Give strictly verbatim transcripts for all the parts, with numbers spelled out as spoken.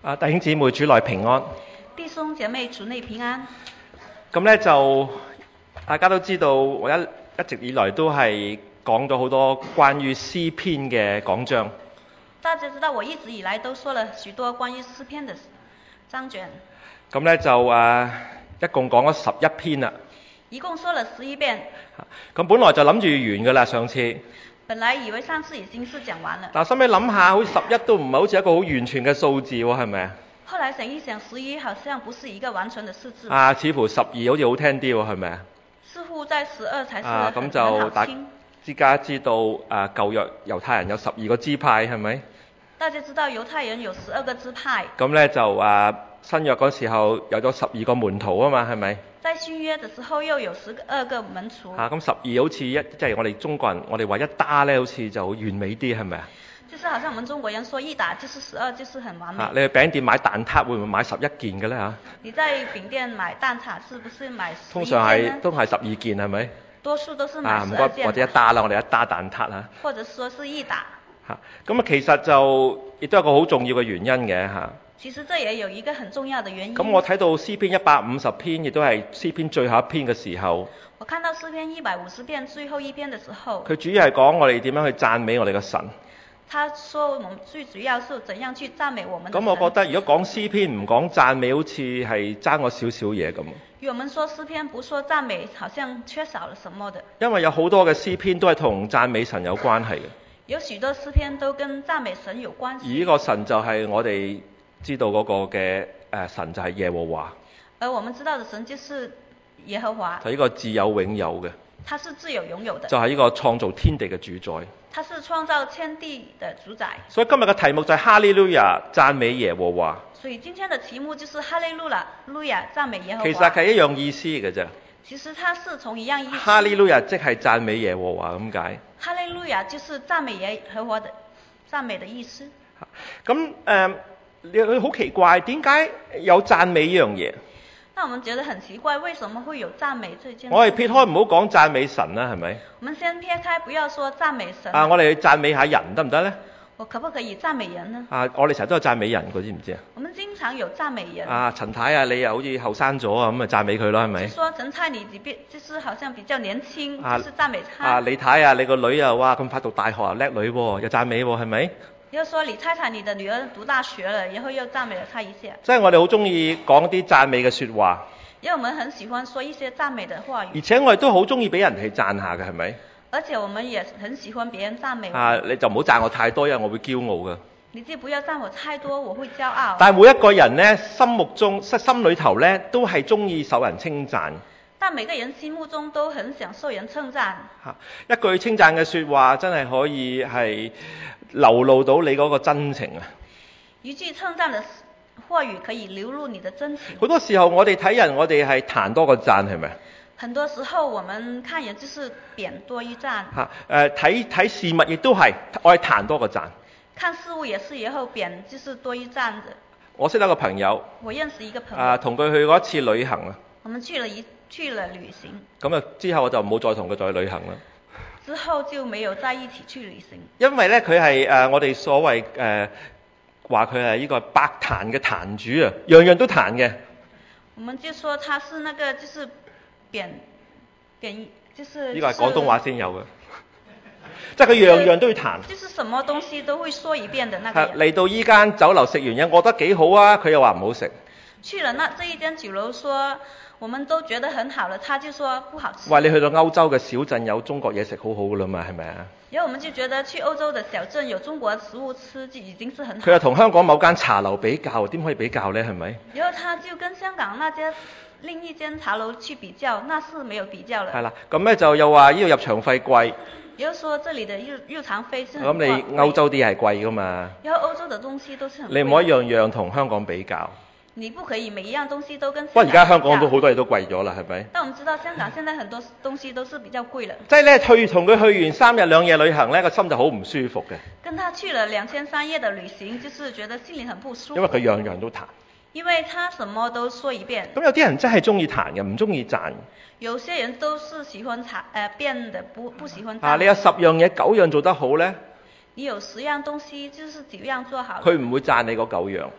啊，弟兄姊妹主內平安。 弟兄姐妹主內平安。 咁咧就大家都知道，我一一直以來都係講咗好多關於詩篇嘅講章。 大家知道我一直以來都說了許多關於詩篇的章卷。 咁咧就誒、啊、一共講咗十一篇啦。 一共說了十一遍。 咁本來就諗住完㗎啦，上次。 本來以為上次已經是講完了。 但係收尾諗下，好似十一都唔係好似一個好完全嘅數字喎，係咪啊？ 後來想一想，十一好像不是一個完全的數字。 啊，似乎十二好似好聽啲喎，係咪啊？ 似乎在十二才是啊，咁很就大好聽。 之家知道啊，舊約猶太人有十二個支派，係咪？ 大家知道猶太人有十二個支派。 咁咧就啊，新約嗰時候有咗十二個門徒啊嘛，係咪？ 在新約的時候又有十二個門徒。 啊，咁十二好似一即係我哋中國人，我哋話一打咧，好似就完美啲，係咪啊？ 就是好像我們中國人說一打就是十二，就是很完美。 啊，你去餅店買蛋撻會唔會買十一件嘅咧嚇？ 你在餅店買蛋撻是不是買十一件呢？ 通常係都係十二件係咪？ 多數都是買啊， 十唔該， 二件。 或者一打啦，我哋一打蛋撻嚇。 或者說是一打。 嚇，咁啊其實就亦都有個好重要嘅原因嘅嚇。 其實這也有一個很重要的原因。 咁我睇到詩篇一百五十篇，亦都係詩篇最後一篇嘅時候。 我看到詩篇一百五十篇最後一篇嘅時候。 佢主要係講我哋點樣去讚美我哋嘅神。 他說我們最主要是怎樣去讚美我們的神。 咁我覺得如果講詩篇唔講讚美，好似係爭我少少嘢咁。 與我們說詩篇不說讚美，好像缺少了什麼的。 因為有好多嘅詩篇都係同讚美神有關係嘅。 有許多詩篇都跟讚美神有關係。 而呢個神就係我哋知道嗰個嘅誒神就係耶和華。 而我們知道的神就是耶和華。 就係呢個自有永有嘅。 他是自有永有的。 就係呢個創造天地嘅主宰。 他是創造天地的主宰。 所以今日嘅題目就係哈利路亞讚美耶和華。 所以今天的題目就是哈利路亞路亞讚美耶和華。 其實係一樣意思嘅啫。 其實它是從一樣意思。 哈利路亞即係讚美耶和華咁解。 哈利路亞就是讚美耶和華的讚美的意思。 咁誒，你好奇怪，點解有讚美呢樣嘢？ 那我們覺得很奇怪，為什麼會有讚美這件事？ 我哋撇開唔好講讚美神啦，係咪？ 我們先撇開，不要說讚美神。 啊，我哋去讚美下人得唔得呢？ 我可不可以讚美人呢？ 啊，我哋成日都有讚美人，佢知唔知啊？ 我們經常有讚美人。 啊，陳太啊，你又好似後生咗啊，咁咪讚美佢咯，係咪？ 說陳太你比就是好像比較年輕， 啊、 就是讚美他。 啊，李太啊，你個女啊，哇咁快讀大學啊，叻女喎，又讚美喎，係咪？ 又說李太太，你的女兒讀大學了，然後又讚美了她一下。 即係我哋好中意講啲讚美嘅説話。 因為我們很喜歡說一些讚美的話語。 而且我哋都好中意俾人去讚下嘅，係咪？ 而且我們也很喜歡別人讚美我。 啊，你就唔好讚我太多，因為我會驕傲噶。 你就不要讚我太多，我會驕傲。 但係每一個人呢，心目中、心心裏頭呢，都係中意受人稱讚。 但每個人心目中都很想受人稱讚。 嚇，一句稱讚嘅説話，真係可以係流露到你嗰個真情啊！ 一句稱讚的話語可以流露你的真情。 好多時候我哋睇人，我哋係彈多過讚，係咪？ 很多時候我們看人就是貶多於讚。 嚇，誒睇睇事物亦都係，我係彈多過讚。 看事物也是，以後貶就是多於讚的。 我識得個朋友。 我認識一個朋友。 啊，同佢去過一次旅行啊。 我們去了一去了旅行。 咁啊，之後我就冇再同佢再旅行啦。 之後就沒有在一起去旅行。 因為咧，佢係誒我哋所謂誒話佢係呢個百彈嘅彈主啊，樣樣都彈嘅。 我們就說他是那個就是貶貶就是。 呢個係廣東話先有嘅，即係佢樣樣都要彈。 就是什麼東西都會說一遍的那個人。 嚟到依間酒樓食完嘢，我覺得幾好啊，佢又話唔好食。 去了那這一間酒樓說，我們都覺得很好了，他就說不好吃。 喂，你去到歐洲嘅小鎮有中國嘢食好好噶啦嘛，係咪啊？ 然後我們就覺得去歐洲的小鎮有中國食物吃就已經是很好。 佢又同香港某間茶樓比較，點可以比較呢？係咪？ 然後他就跟香港那間另一間茶樓去比較，那是沒有比較了。 係啦，咁咧就又話呢度入場費貴。 又說這裡的入入場費是很貴。 咁你歐洲啲係貴噶嘛？ 然後歐洲的東西都是很貴。 你唔可以樣樣同香港比較。 你不可以每一樣東西都跟香港比較。 不過而家香港都好多嘢都貴咗啦，係咪？ 但我們知道香港現在很多東西都是比較貴了。 即係咧，去同佢去完三日兩夜旅行咧，個心就好唔舒服嘅。 跟他去了兩天三夜的旅行，就是覺得心裡很不舒服。 因為佢樣樣都彈。 因為他什麼都說一遍。 咁有啲人真係中意彈嘅，唔中意讚。 有些人都是喜歡彈，誒、呃、變的，不不喜歡讚。 啊，你有十樣嘢九樣做得好咧？ 你有十樣東西，就是九樣做好。 佢唔會讚你嗰九樣。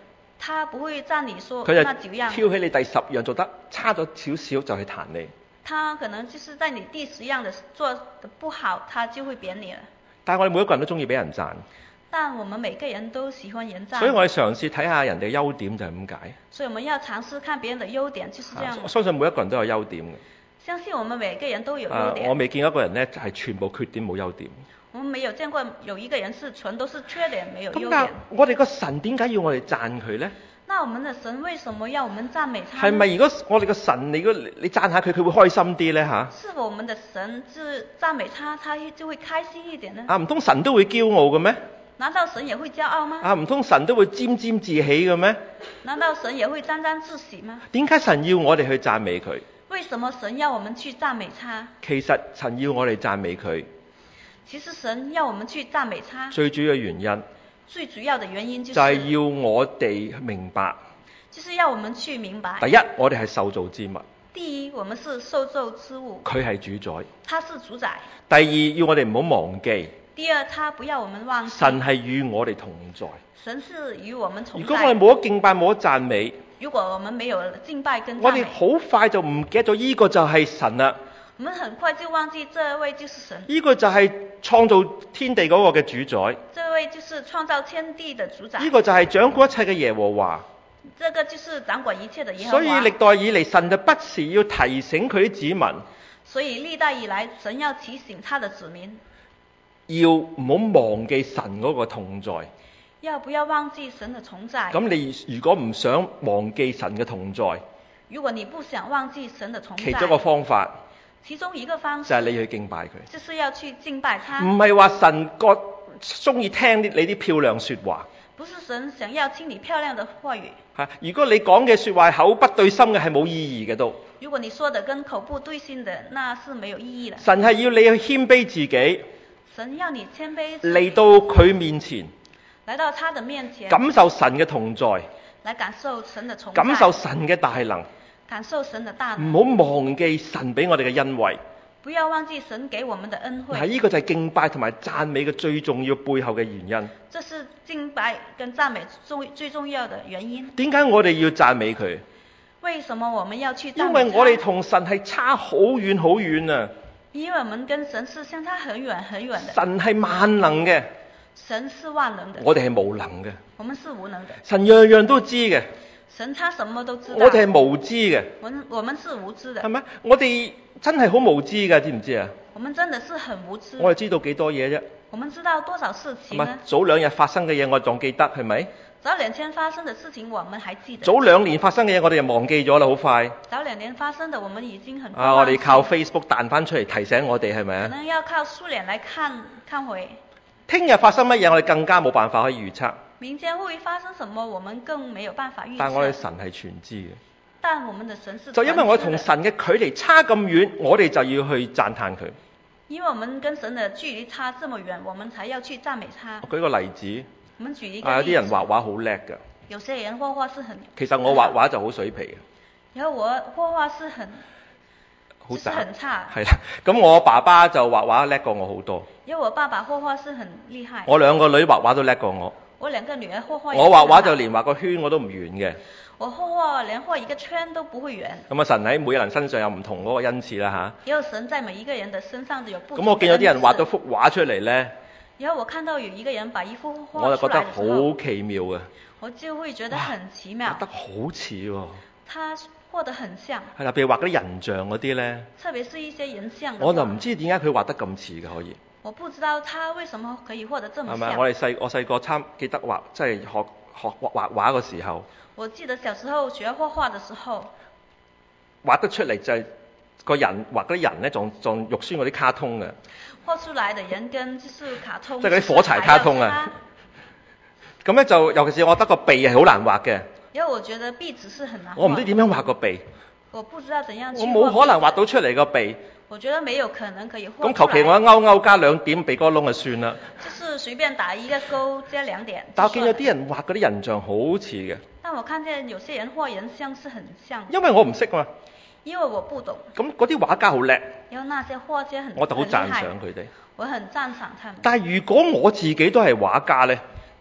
他不會讚你說佢就那九樣， 挑起你第十樣做得差咗少少就去彈你。 他可能就是在你第十樣的做得不好，他就會貶你了。 但係我哋每一個人都中意俾人讚， 但我們每個人都喜歡人讚， 所以我哋嘗試睇下人哋嘅優點就係咁解。 所以我們要嘗試看別人的優點，就是這樣。 我相信每一個人都有優點嘅。 相信我們每個人都有優啊， 點。 我未見過一個人呢係全部缺點冇優點。 我們沒有見過有一個人是全都是缺點沒有優咁但係點。 我哋個神點解要我哋讚佢呢？ 那我們的神為什麼要我們讚美他呢？ 係咪如果我哋個神，你如果你讚下佢，佢會開心啲呢？吓？ 是否我們的神是讚美他，他就會開心一點呢？ 啊，唔通神都會驕傲嘅咩？ 難道神也會驕傲嗎？ 啊，唔通神都會沾沾自喜嘅咩？ 難道神也會沾沾自喜嗎？ 點解神要我哋去讚美佢？ 為什麼神要我們去讚美他？ 其實神要我哋讚美佢， 其實神要我們去讚美他， 最主要嘅原因最主要的原因就是就係要我哋明白， 就是要我們去明白。 第一，我哋係受造之物， 第一，我們是受造之物， 佢係主宰； 他是主宰。 第二，要我哋唔好忘記， 第二，他不要我們忘記， 神係與我哋同在。 神是與我們同在。 如果我哋冇得敬拜，冇得讚美， 如果我們沒有敬拜跟我哋讚美， 好快就唔記得咗呢個就係神啦。 我們很快就忘記這位就是神， 呢個就係創造天地嗰個嘅主宰， 這位就是創造天地的主宰， 呢個就係掌管一切嘅耶和華。 這個就是掌管一切的耶和華。 所以歷代以嚟，神就不時要提醒佢啲子民， 所以歷代以來，神要提醒他的子民， 要唔好忘記神嗰個同在。 要不要忘記神的同在？ 咁你如果唔想忘記神嘅同在， 如果你不想忘記神的同在， 其中一個方法其中一個方式就係你去敬拜佢。 就是要去敬拜他。 唔係話神個中意聽啲你啲漂亮說話。 不是神想要聽你漂亮的話語。 嚇！如果你講嘅說話口不對心嘅，係冇意義嘅都。 如果你說的跟口不對心的，那是沒有意義的。 神係要你去謙卑自己， 神要你謙卑自己， 嚟到佢面前， 來到他的面前， 感受神嘅同在， 來感受神的同在， 感受神嘅大能， 感受神的大能。 唔好忘記神俾我哋嘅恩惠。 不要忘記神給我們的恩惠。 係呢個就係敬拜同埋讚美嘅最重要背後嘅原因。 這是敬拜跟讚美最最重要的原因。 點解我哋要讚美佢？ 為什麼我們要去讚美他？ 因為我哋同神係差好遠好遠啊！ 因為我們跟神是相差很遠很遠的。 神係萬能嘅， 神是萬能的， 我哋係無能嘅。 我們是無能的。 神樣樣都知嘅， 神他什麼都知道。 我哋係無知嘅。 我們我們是無知的。 係咪？我哋真係好無知㗎，知唔知啊？ 我們真的是很無知。 我哋知道幾多嘢啫？ 我們知道多少事情係咪呢？ 早兩日發生嘅嘢，我仲記得，係咪？ 早兩天發生的事情，我們還記得。 早兩年發生嘅嘢，我哋就忘記咗啦，好快。 早兩年發生的，我們已經很啊！我哋靠 Facebook 彈翻出嚟提醒我哋，係咪啊？ 可能要靠蘇聯來看看回。 聽日發生乜嘢，我哋更加冇辦法可以預測。 明天會發生什麼，我們更沒有辦法預測。 但我哋神係全知嘅。 但我們的神是就因為我同神嘅距離差咁遠，我哋就要去讚歎佢。 因為我們跟神的距離差這麼遠，我們才要去讚美他。 我舉個例子。 我們舉一個例子。 啊，有啲人畫畫好叻㗎。 有些人畫畫是很。 其實我畫畫就好水皮嘅。 然後我畫畫是很。 好就是很差。 係啦，咁我爸爸就畫畫叻過我好多。 因為我爸爸畫畫是很厲害。 我兩個女畫畫都叻過我。 我兩個女兒畫畫。 我畫畫就連畫個圈我都唔圓嘅。 我畫畫連畫一個圈都不會圓。 咁啊，神喺每個人身上有唔同嗰個恩賜啦吓。 也有神在每一個人的身上都有不同。 咁我見有啲人畫咗幅畫出嚟咧。 然後我看到有一個人把一幅畫出來的時候， 我就覺得好奇妙啊。 我就會覺得很奇妙。 畫得好似喎。 他畫得很像。 係啦，譬如畫嗰啲人像嗰啲咧。 特別是一些人像。 我就唔知點解佢畫得咁似嘅可以。 我不知道他為什麼可以畫得這麼像。 係咪？我哋細我細個參記得畫，即係學學畫畫嘅時候。 我記得小時候學畫畫的時候， 畫得出嚟就係個人畫嗰啲人咧，仲仲肉酸嗰啲卡通嘅。 畫出來的人跟就是卡通， 即係嗰啲火柴卡通啊。咁咧就尤其是我覺得個鼻係好難畫嘅。 因為我覺得鼻子是很難畫。 我唔知點樣畫個鼻。 我不知道怎樣去畫。 我冇可能畫到出嚟個鼻。 我覺得沒有可能可以畫出來。 咁求其我一勾勾加兩點鼻哥窿就算啦。 就是隨便打一個勾加兩點。 但我見有啲人畫嗰啲人像好似嘅。 但我看見有些人畫人像是很像。 因為我唔識嘛。 因為我不懂。 咁嗰啲畫家好叻。 有那些畫家很， 我就好讚賞佢哋。 我很讚賞他們。 但係如果我自己都係畫家咧？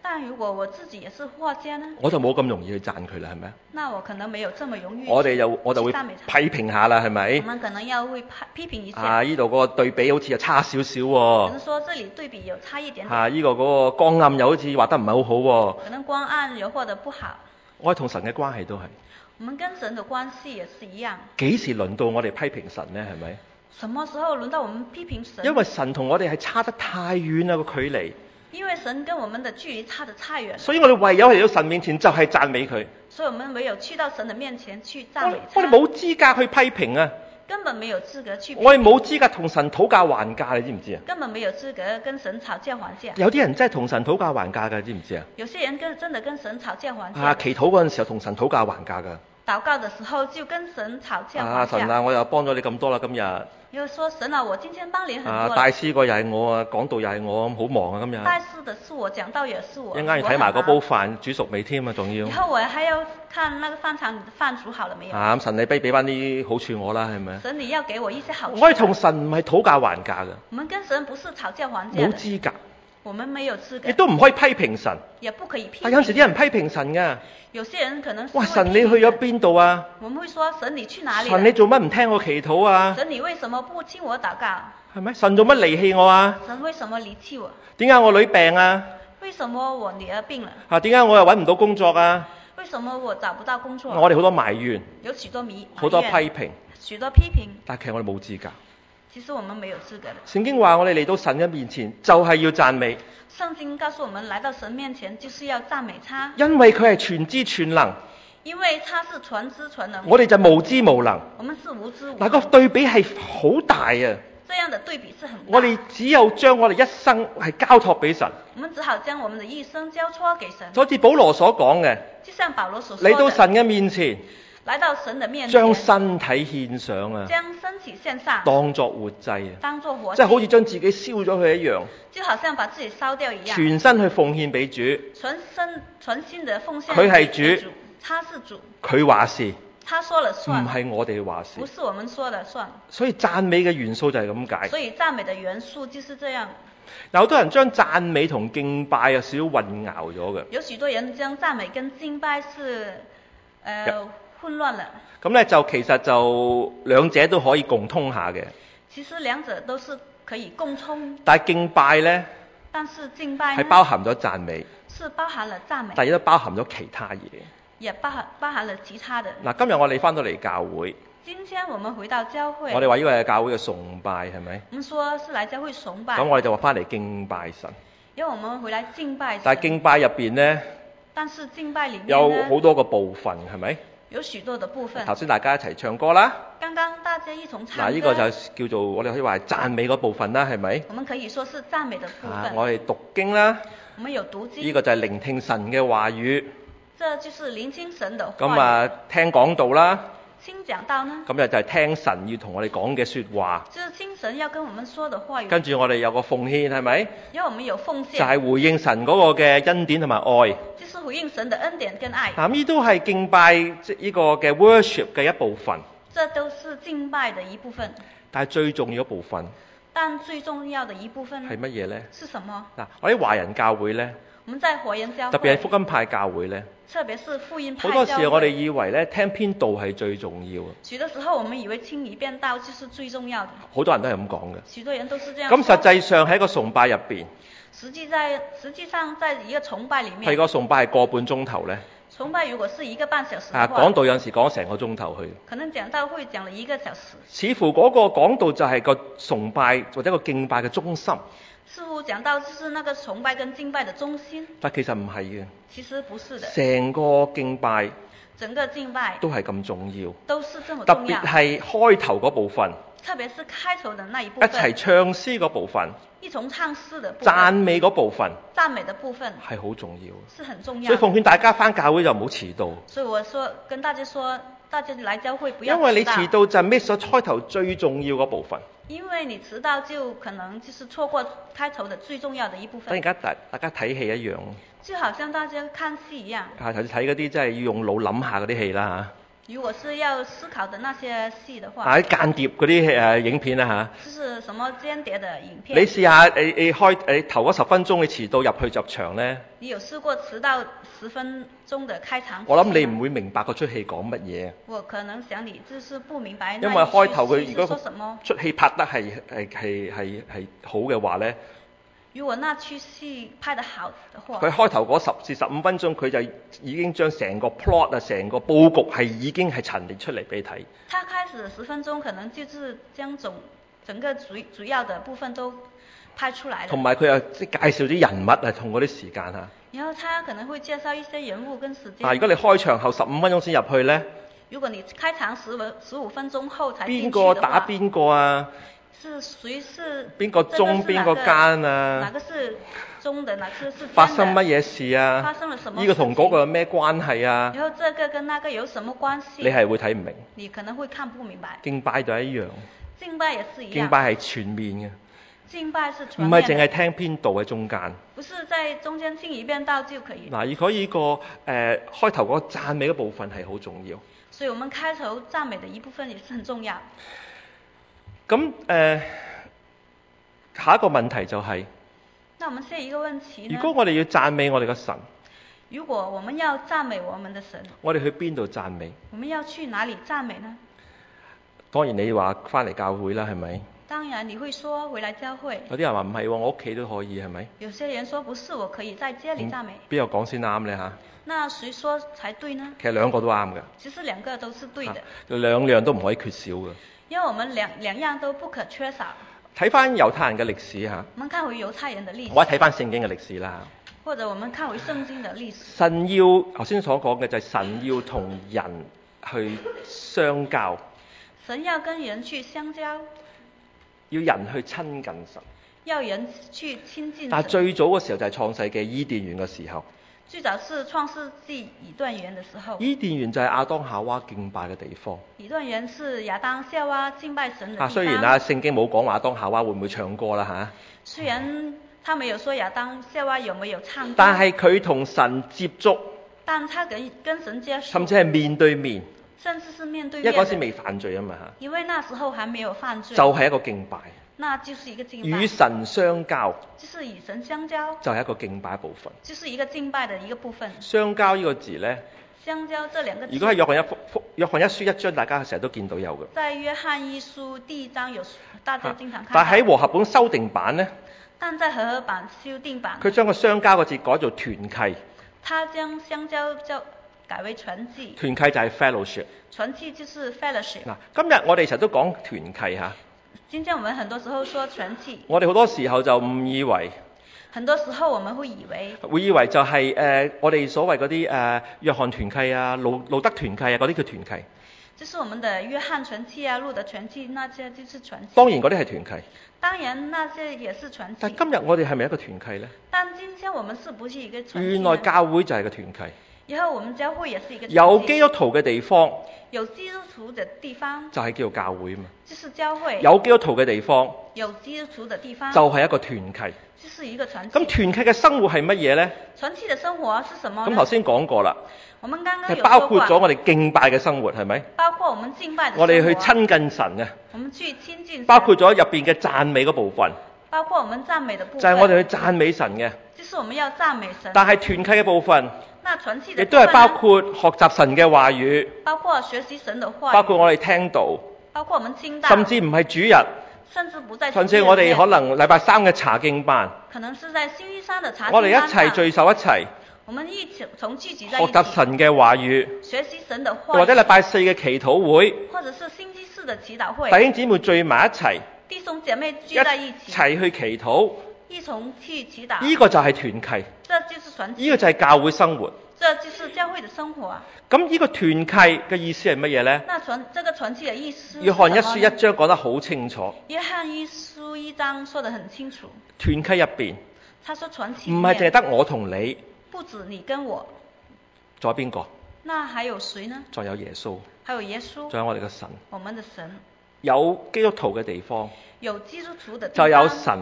但如果我自己也是畫家呢， 我就冇咁容易去讚佢啦，係咪啊？ 那我可能沒有這麼容易我哋就我就會去讚美他。 批評下啦，係咪我？們可能要會批批評一下。 啊，呢度嗰個對比好似又差少少喎。 可能說這裡對比有差一點點。 啊，呢個嗰個光暗又好似畫得唔係好好喎。 可能光暗又畫得不好。 我哋同神嘅關係都係。 我們跟神的關係也是一樣。 幾時輪到我哋批評神呢？係咪？ 什麼時候輪到我們批評神？ 因為神同我哋係差得太遠啦，個距離。 因為神跟我們的距離差得太遠。 所以我哋唯有嚟到神面前就係讚美佢。 所以我們唯有去到神的面前去讚美他。 我哋冇資格去批評啊！ 根本沒有資格去批評。 我哋冇資格同神討價還價，你知唔知啊？ 根本沒有資格跟神討價還價。 有啲人真係同神討價還價㗎，知唔知啊？ 有些人跟真的跟神討價還價。 啊，祈禱嗰陣時候同神討價還價㗎。 禱告的時候就跟神討價還價。 啊，神啊，我又幫咗你咁多啦，今日。 又說神啊，我今天幫你很多了。 啊，帶詩個又係我啊，講道又係我，好忙啊今日。 帶詩的是我，講道也是我。 一陣間要睇埋嗰煲飯煮熟未添啊，仲要。 以後我還要看那個飯場，你的飯煮好了沒有？ 啊，咁神你俾俾翻啲好處我啦，係咪？ 神你要給我一些好處。 我哋同神唔係討價還價㗎。 我們跟神不是討價還價。 冇資格。 我們沒有資格。 亦都唔可以批評神。 也不可以批評。 啊，有時啲人批評神㗎。 有些人可能。 哇！神你去咗邊度啊？ 我們會說神你去哪裡？ 神你做乜唔聽我祈禱啊？ 神你為什麼不聽我禱告？ 係咪？神做乜離棄我啊？ 神為什麼離棄我？ 點解我女病啊？ 為什麼我女兒病了？ 啊，點解我又揾唔到工作啊？ 為什麼我找不到工作？ 我哋好多埋怨。 有許多迷好多批評。 許多批評。 但其實我哋冇資格。 其實我們沒有資格的。 聖經話我哋嚟到神嘅面前就係要讚美。 聖經告訴我們來到神面前就是要讚美他。 因為佢係全知全能。 因為他是全知全能。 我哋就無知無能。 我們是無知無能。 嗱，個對比係好大啊！ 這樣的對比是很大。 我哋只有將我哋一生係交託俾神。 我們只好將我們的一生交託給神。 就好似保羅所講嘅。 就像保羅所說的。 嚟到神嘅面前。 來到神的面前。 將身體獻上啊。 將身體獻上。 當作活祭啊。 當作活祭。 即係好似將自己燒咗佢一樣。 就好像把自己燒掉一樣。 全身去奉獻俾主。 全身全心的奉獻。 佢係主。 他是主。 佢話事。 他說了算。 唔係我哋話事。 不是我們說了算。 所以讚美嘅元素就係咁解。 所以讚美的元素就是這樣。 有好多人將讚美同敬拜有少少混淆咗嘅。 有許多人將讚美跟敬拜是，誒、呃、混亂了。 咁咧就其實就兩者都可以共通下嘅。 其實兩者都是可以共通。 但係敬拜咧， 但是敬拜係包含咗讚美。 是包含了讚美。 但係亦都包含咗其他嘢。 也包含包含了其他的。 嗱，今日我哋翻到嚟教會。 今天我們回到教會。 我哋話呢個係教會嘅崇拜，係咪？ 我們說是來教會崇拜。 咁我哋就話翻嚟敬拜神。 因為我們回來敬拜神。 但係敬拜入邊呢， 但是敬拜裡面有好多個部分，係咪？ 有許多的部分。 頭先大家一齊唱歌啦。 剛剛大家一同唱歌。 嗱，呢個就叫做我哋可以話係讚美嗰部分啦，係咪？ 我們可以說是讚美的部分。 啊，我哋讀經啦。 我們有讀經。 呢個就係聆聽神嘅話語。 這就是聆聽神的話。 咁啊，聽講道啦。 聽講道呢？ 咁就就係聽神要同我哋講嘅說話。 就是聽神要跟我們說的話語。 跟住我哋有個奉獻，係咪？ 因為我們有奉獻。 就係、是、回應神嗰個嘅恩典同埋愛。 就是回應神的恩典跟愛。 嗱，呢都係敬拜即呢個嘅 worship 嘅一部分。 這都是敬拜的一部分。 但係最重要一部分。 但最重要的一部分係乜嘢咧？ 是什麼？ 嗱，我啲華人教會咧。 我們在華人教會。 特別係福音派教會咧。 特別是福音派教會。 好多時候我哋以為咧聽篇道係最重要。 許多時候我們以為聽一遍道就是最重要的。 好多人都係咁講嘅。 許多人都是這樣。 咁實際上喺個崇拜入邊。 實際在實際上在一個崇拜裡面。 係個崇拜係個半鐘頭咧。 崇拜如果是一個半小時的話。 啊，講道有陣時講成個鐘頭去。 可能講道會講了一個小時。 似乎嗰個講道就係個崇拜或者個敬拜嘅中心。 似乎講到就是那個崇拜跟敬拜的中心， 但其實唔係嘅。 其實不是的。 成個敬拜， 整個敬拜都係咁重要。 都是這麼重要。 特別係開頭嗰部分。 特別是開頭的那一部分。 一齊唱詩嗰部分。 一同唱詩的部分。 讚美嗰部分。 讚美的部分。 係好重要。 是很重要。 所以奉勸大家返教會就唔好遲到。 所以我說跟大家說，大家來教會不要遲到。 因為你遲到就 miss 咗開頭最重要嗰部分。 因為你遲到就可能就是錯過開頭的最重要的一部分。 等而家大大家睇戲一樣。 就好像大家看戲一樣。 啊，頭先睇嗰啲真係要用腦諗下嗰啲戲啦如果是要思考的那些戲的話， 啊啲間諜嗰啲誒影片啊嚇， 就是什麼間諜的影片。 你試下你你開你頭嗰十分鐘你遲到入去入場咧， 你有試過遲到十分鐘的開場？ 我諗你唔會明白嗰出戲講乜嘢。 我可能想你就是不明白。 因為開頭佢如果說什麼出戲拍得係係係係係好嘅話咧。 如果那出戲拍得好的話， 佢開頭嗰十至十五分鐘，佢就已經將成個 plot 啊、成個佈局係已經係陳列出嚟俾你睇。 他開始十分鐘，可能就是將總整個主主要的部分都拍出來了。 同埋佢又即係介紹啲人物啊，同嗰啲時間嚇。 然後他可能會介紹一些人物跟時間。 但係如果你開場後十五分鐘先入去咧， 如果你開場十五十五分鐘後才進去邊個打邊個啊？ 是誰是邊個中邊個奸啊？ 哪個是中的，哪個是奸的？ 發生乜嘢事啊？ 發生了什麼？ 呢個同嗰個有咩關係啊？ 然後這個跟那個有什麼關係？ 你係會睇唔明。 你可能會看不明白。 敬拜就一樣。 敬拜也是一樣。 敬拜係全面嘅。 敬拜是全面。 唔係淨係聽篇道喺中間。 不是在中間聽一遍道就可以。 嗱，如果呢個誒、呃、開頭嗰個讚美嘅部分係好重要。 所以我們開頭讚美的一部分也是很重要。 咁誒。呃下一個問題就係、是， 那我們下一個問題呢？ 如果我哋要讚美我哋嘅神， 如果我們要讚美我們的神， 我哋去邊度讚美？ 我們要去哪裡讚美呢？ 當然你話翻嚟教會啦，係咪？ 當然你會說回來教會。 有啲人話唔係，我屋企都可以，係咪？ 有些人說不是，我可以在家裡讚美。邊個講先啱呢？嚇？ 那誰說才對呢？ 其實兩個都啱嘅。 其實兩個都是對的。 兩樣都唔可以缺少嘅。 因為我們兩兩樣都不可缺少。 睇翻猶太人嘅歷史嚇， 我們看回猶太人的歷史， 或者睇翻聖經嘅歷史啦。 或者我們看回聖經的歷史。 神要頭先所講嘅就係神要同人去相交。 神要跟人去相交。 要人去親近神。 要人去親近神。 但係最早嘅時候就係創世嘅伊甸園嘅時候。 最早是創世紀以頓園的時候。 伊甸園就係亞當夏娃敬拜嘅地方。 以頓園是亞當夏娃敬拜神嘅地方。 啊，雖然啊聖經冇講亞當夏娃會唔會唱歌啦嚇。 雖然他沒有說亞當夏娃有沒有唱歌。 但係佢同神接觸。 但他跟跟神接觸。 甚至係面對面。 甚至是面對面。 因為嗰時未犯罪啊嘛嚇。 因為那時候還沒有犯罪。 就係一個敬拜。 那就是一個敬拜。 與神相交。 就是與神相交。 就係一個敬拜部分。 就是一個敬拜的一個部分。 相交呢個字呢， 相交這兩個字。 如果係約翰一福約翰一書一章，大家成日都見到有嘅。 在約翰一書第一章有，大家經常看。 但喺和合本修訂版呢， 但在和合版修訂版。 佢將個相交個字改做團契。 他將相交就改為團契。 團契就係 fellowship。 團契就是 fellowship。 嗱，今日我哋成日都講團契嚇。 今天我們很多時候說團契。 我哋好多時候就誤以為。 很多時候我們會以為。 會以為就係、是、誒、呃、我哋所謂嗰啲誒約翰團契啊、路路德團契啊嗰啲叫團契。 就是我們的約翰團契啊、路德團契，那些就是團契。 當然嗰啲係團契。 當然那些也是團契。 但今日我哋係咪一個團契呢？ 但今天我們是不是一個團契？ 原來教會就係個團契。 以後我們教會也是一個團契。 有基督徒嘅地方。 有基督徒的地方就係叫做教會嘛。 就是教會。 有基督徒嘅地方。 有基督徒的地方。 就係一個團契。 就是一個團契。 咁團契嘅生活係乜嘢呢？ 團契的生活是什麼呢？ 咁頭先講過啦。 我們剛剛有包括咗我哋敬拜嘅生活係咪？ 包括我們敬拜的生活。 我哋去親近神嘅。 我們去親近神。 包括咗入邊嘅讚美嗰部分。 包括我們讚美的部分。 就係我哋去讚美神嘅。 就是我們要讚美神。 但係團契嘅部分。 那團契的亦都係包括學習神嘅話語。 包括學習神的話語。 包括我哋聽道。 包括我們聽道。 甚至唔係主日。 甚至不在。 甚至我哋可能禮拜三嘅查經班。 可能是在星期三的查經班。 我哋一齊聚首一齊。 我們一起從聚集在一起。 學習神嘅話語。 學習神的話語。 或者禮拜四嘅祈禱會。 或者是星期四的祈禱會。 弟兄姊妹聚埋一齊。 弟兄姐妹聚在一起。 一齊去祈禱。 一同去祈禱。 呢個就係團契。 這就是團契。 呢個就係教會生活。 這就是教會的生活啊。 咁呢個團契嘅意思係乜嘢呢？ 那團這個團契嘅意思。 約翰一書一章講得好清楚。 約翰一書一章說得很清楚。 團契入邊。 他說團契。 唔係淨係得我同你。 不止你跟我。 仲有邊個？ 那還有誰呢？ 仲有耶穌。 還有耶穌。 仲有我哋嘅神。 我們的神。 有基督徒嘅地方。 有基督徒的地方。 就有神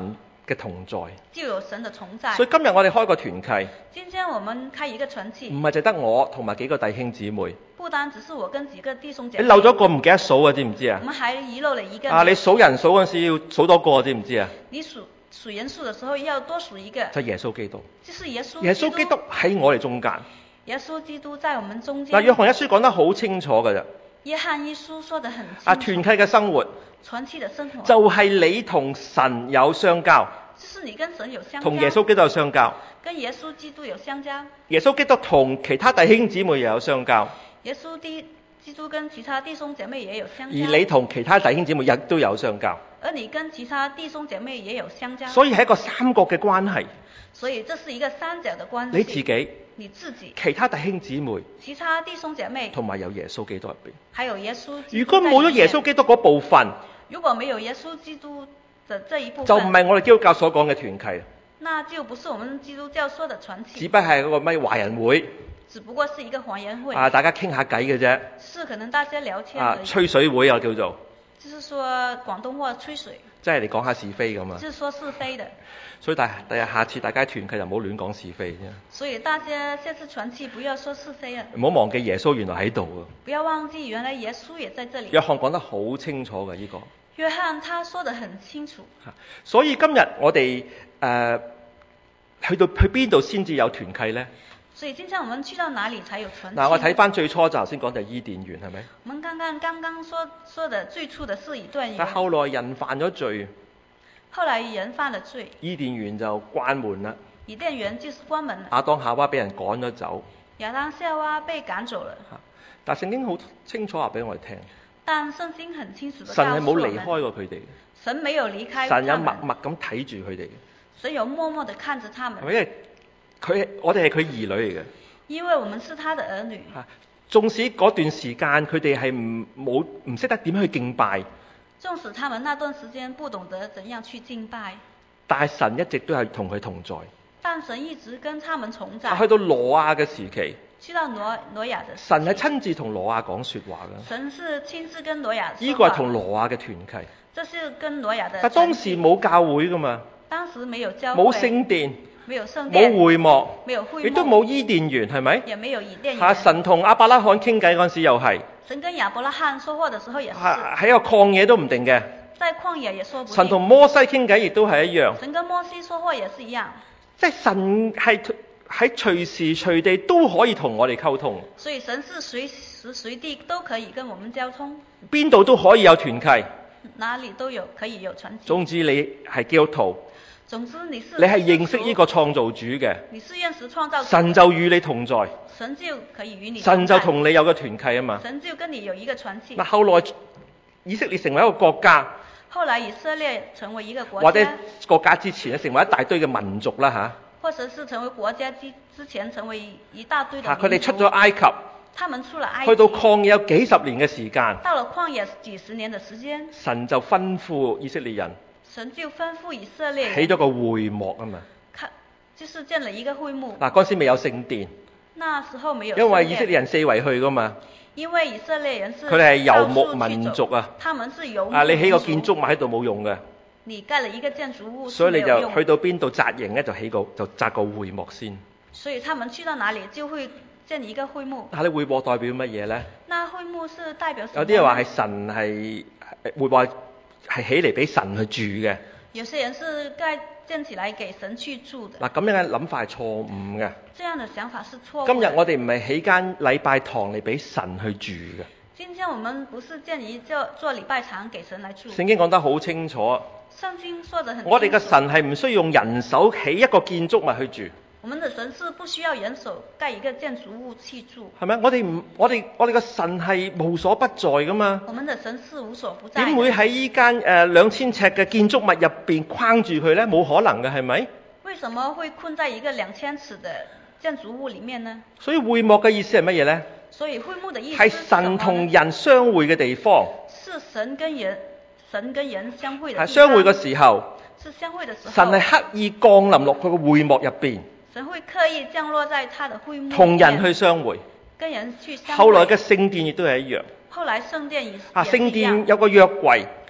嘅同在。 就有神的同在。 所以今日我哋開個團契， 今天我們開一個團契， 唔係淨得我同埋幾個弟兄姊妹。 不單只是我跟幾個弟兄姐妹。 你漏咗個唔記得數啊，知唔知啊？ 我們還遺漏了一個。 啊，你數人數嗰陣時要數多個，知唔知啊？ 你數數人數的時候要多數一個。 就係耶穌基督。 就是耶穌。 耶穌基督喺我哋中間。 耶穌基督在我們中間。 嗱，約翰一書講得好清楚㗎啫。 約翰一書說得很清楚。 啊，團契嘅生活。 團契的生活。 就係你同神有相交。 就是你跟神有相交。 同耶穌基督有相交。 跟耶穌基督有相交。 耶穌基督同其他弟兄姊妹又有相交。 耶穌基督跟其他弟兄姐妹也有相交。 而你同其他弟兄姊妹亦都有相交。 而你跟其他弟兄姐妹也有相交。 所以係一個三角嘅關係。 所以這是一個三角的關係。 你自己。 你自己。 其他弟兄姊妹。 其他弟兄姐妹。 同埋有耶穌基督入邊。 還有耶穌。 如果冇咗耶穌基督嗰部分。 如果沒有耶穌基督的這一部分。 就唔係我哋基督教所講嘅團契。 那就不是我們基督教說的團契。 只不過係嗰個咩華人會。 只不過是一個華人會。 啊，大家傾下偈嘅啫。 是可能大家聊天。 啊，吹水會啊叫做。 就是說廣東話吹水。 即係你講下是非咁啊。 就是說是非的。 所以大第日下次大家團契就唔好亂講是非啫。 所以大家下次團契不要說是非啊。 唔好忘記耶穌原來喺度啊。不要忘記原來耶穌也在這裡。 約翰講得好清楚嘅呢個。 約翰他說得很清楚。 所以今日我哋誒、呃、去到去邊度先至有團契呢？ 所以今天我們去到哪裡才有團契？ 嗱，我睇翻最初就頭先講就係伊甸園係咪？ 我們剛剛剛剛說說的最初的是伊甸園。 但後來人犯咗罪。 後來人犯了罪。 伊甸園就關門啦。 伊甸園就是關門了。 亞當夏娃俾人趕咗走。 亞當夏娃被趕走了。 但聖經好清楚話俾我哋聽。 但聖經很清楚地神係冇離開過佢哋。 神沒有離開。 神有默默咁睇住佢哋。 神有默默地看着他們。 係咪？因為佢我哋係佢兒女嚟嘅。 因為我們是他的兒女。 縱使嗰段時間佢哋係唔冇唔識得點去敬拜。 縱使他們那段時間不懂得怎樣去敬拜。 但係神一直都係同佢同在。 但神一直跟他們同在。 去到挪亞嘅時期。 去到挪挪亞的時期。 神係親自同挪亞講說話嘅。 神是親自跟挪亞說話。 呢個係同挪亞嘅團契。 這是跟挪亞的。 但當時冇教會噶嘛。 當時沒有教會。 冇聖殿。 沒有聖殿。 冇會幕。 沒有會幕。 亦都冇伊甸園，係咪？ 也沒有伊甸園。 嚇！神同亞伯拉罕傾偈嗰陣時又係。 神跟亞伯拉罕說話的時候也是。 喺個曠野都唔定嘅。 在曠野也說不定。 神同摩西傾偈亦都係一樣。 神跟摩西說話也是一樣。 即係神係喺隨時隨地都可以同我哋溝通。 所以神是隨時隨地都可以跟我們交通。 邊度都可以有團契。 哪裡都有可以有團契。 總之你係基督徒。 總之你是。 你係認識呢個創造主嘅。 你是認識創造主。 神就與你同在。 神就可以與你同在。 神就同你有個團契啊嘛。 神就跟你有一個團契。 嗱，後來以色列成為一個國家。 後來以色列成為一個國家。 或者國家之前咧，成為一大堆嘅民族啦嚇。 或者是成為國家之之前成為一大堆的民族。 佢哋出咗埃及。 他們出了埃及。 去到曠野有幾十年嘅時間。 到了曠野幾十年的時間。 神就吩咐以色列人。 神就吩咐以色列人。 起咗個會幕啊嘛。 看，就是建了一個會幕。 嗱，嗰陣時未有聖殿。 那時候沒有聖殿。 因為以色列人四圍去噶嘛。 因為以色列人是。 佢哋係遊牧民族啊。 他們是遊牧民族。 啊，你起個建築物喺度冇用嘅。 你蓋了一個建築物。 所以你就去到邊度紮營咧，就起個就紮個會幕先。 所以他們去到哪裡就會建一個會幕。 但係你會幕代表乜嘢咧？ 那會幕是代表什麼？ 有啲人話係神係會幕係起嚟俾神去住嘅。 有些人是蓋建起來給神去住的。 嗱，咁樣嘅諗法係錯誤嘅。 這樣的想法是錯誤。 今日我哋唔係起間禮拜堂嚟俾神去住嘅。 今天我們不是建一座做禮拜堂給神來住。 聖經講得好清楚。 聖經說得很清楚。 我哋嘅神係唔需要用人手起一個建築物去住。 我們的神是不需要人手蓋一個建築物去住。 係咪？我哋唔，我哋我哋嘅神係無所不在噶嘛。 我們的神是無所不在。 點會喺呢間誒兩千尺嘅建築物入邊框住佢咧？冇可能嘅，係咪？ 為什麼會困在一個兩千尺的建築物裡面呢？ 所以會幕嘅意思係乜嘢咧？ 所以會幕的意思係神同人相會嘅地方。 是神跟人，神跟人相會的地方。 係相會嘅時候。 是相會的時候。 神係刻意降臨落佢個會幕入邊。 神會刻意降落在他的會幕。 同人去相會。 跟人去相會。 後來嘅聖殿亦都係一樣。 後來聖殿也是。 啊，聖殿有個約櫃。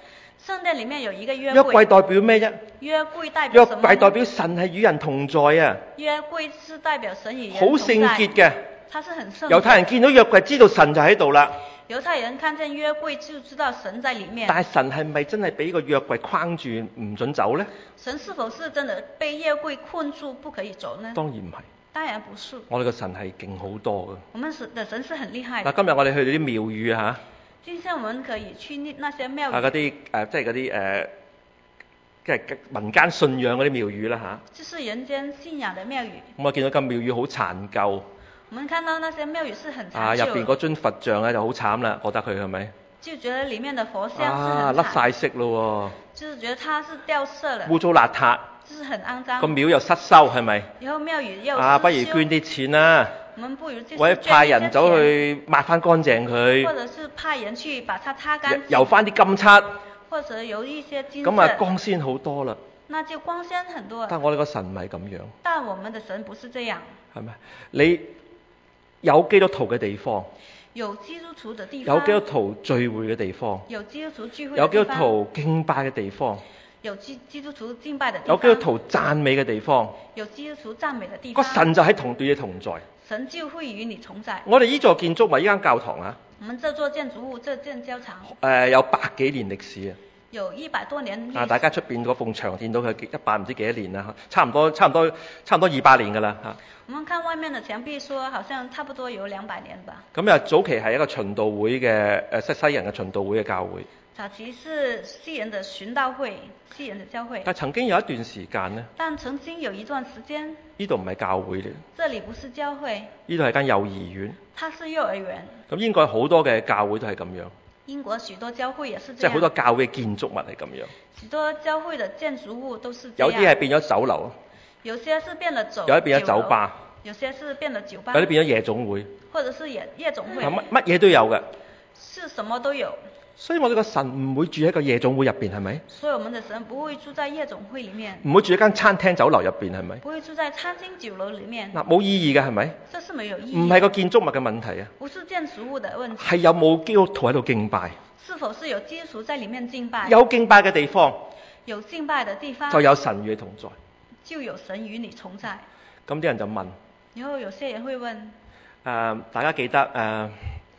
聖殿裏面有一個約約櫃， 櫃代表咩啫？ 約櫃代約表什麼呢？ 櫃代表神係與人同在啊， 約櫃是代表神與人好同在， 聖潔嘅。 它是很聖潔。 猶太人見到約櫃知道神就喺度啦， 猶太人看見約櫃就知道神在裡面。 但係神係咪真係俾個約櫃框住唔准走呢？ 神是否是真的被約櫃困住不可以走呢？ 當然唔係， 當然不是。 我哋個神係勁好多嘅。 我們的神是很厲害嗱， 的。 今日我哋去到啲廟宇啊今天我們可以去那些廟嚇，啊嗰宇， 啲誒即係嗰啲誒，即係民間信仰嗰啲廟宇啦嚇。 就是人間信仰的廟宇。 咁我見到間廟宇好殘舊， 我們看到那些廟宇是很啊殘舊的， 入邊嗰尊佛像咧就好慘啦，覺得佢係咪？ 就覺得裡面的佛像是啊很慘， 甩晒色咯就是覺得它是掉色了喎，，污糟邋遢， 就是很骯髒。 個廟又失修係咪？ 然後廟宇又啊，不如失修捐啲錢啦， 我們不如就是或者派人走捐一些去抹翻乾淨錢，或佢， 者是派人去把它擦乾淨， 油翻啲金漆， 或者有一些金咁啊色， 光鮮好多啦。 那就光鮮很多。 但係我哋個神唔係咁樣， 但我們的神不是這樣， 係咪？你有基督徒嘅地方， 有基督徒的地方， 有基督徒聚會嘅地方， 有基督徒聚會有基督的地方， 徒敬拜嘅地方， 有基基督徒敬拜的地有方， 基督徒讚美嘅地方， 有基督徒讚美的地個方， 神就喺同對你同在。 神就會與你同在。 我哋呢座建築物呢間教堂啊， 我們這座建築物，這間教堂誒、呃、有百幾年歷史啊！ 有一百多年歷史。 啊，大家出邊嗰埲牆見到佢一百唔知幾多年啦，差唔多差唔多差唔多二百年㗎啦嚇。 我們看外面的牆壁，說好像差不多有兩百年吧。 咁啊，早期係一個循道會嘅誒西西人嘅循道會嘅教會， 早期是西人的循道會，西人的教會。 但曾經有一段時間呢， 但曾經有一段時間， 呢度唔係教會嚟， 這裡不是教會， 呢度係間幼兒園。 它是幼兒園。 咁應該好多嘅教會都係咁樣， 英國許多教會也是即這樣。 係好多教會嘅建築物係咁樣。 許多教會的建築物都是這樣。 有啲係變咗酒樓， 有些是變了酒， 有啲變咗酒吧， 有些是變了酒吧， 有啲變咗夜總會， 或者是夜夜總會， 乜乜嘢都有嘅。 是什麼都有。 所以我哋個神唔會住喺個夜總會入邊，係咪？ 所以我們的神不會住在夜總會裡面， 唔會住喺間餐廳酒樓入邊，係咪？ 不會住在餐廳酒樓裡面。 嗱，冇意義嘅係咪？ 這是沒有意義。 唔係個建築物嘅問題啊， 不是建築物的問題， 係有冇基督徒喺度敬拜？ 是否是有基督徒在裡面敬拜？ 有敬拜嘅地方， 有敬拜的地方， 就有神與你同在。 就有神與你同在。 咁啲人就問：誒、 然後有些人會問： 呃，大家記得誒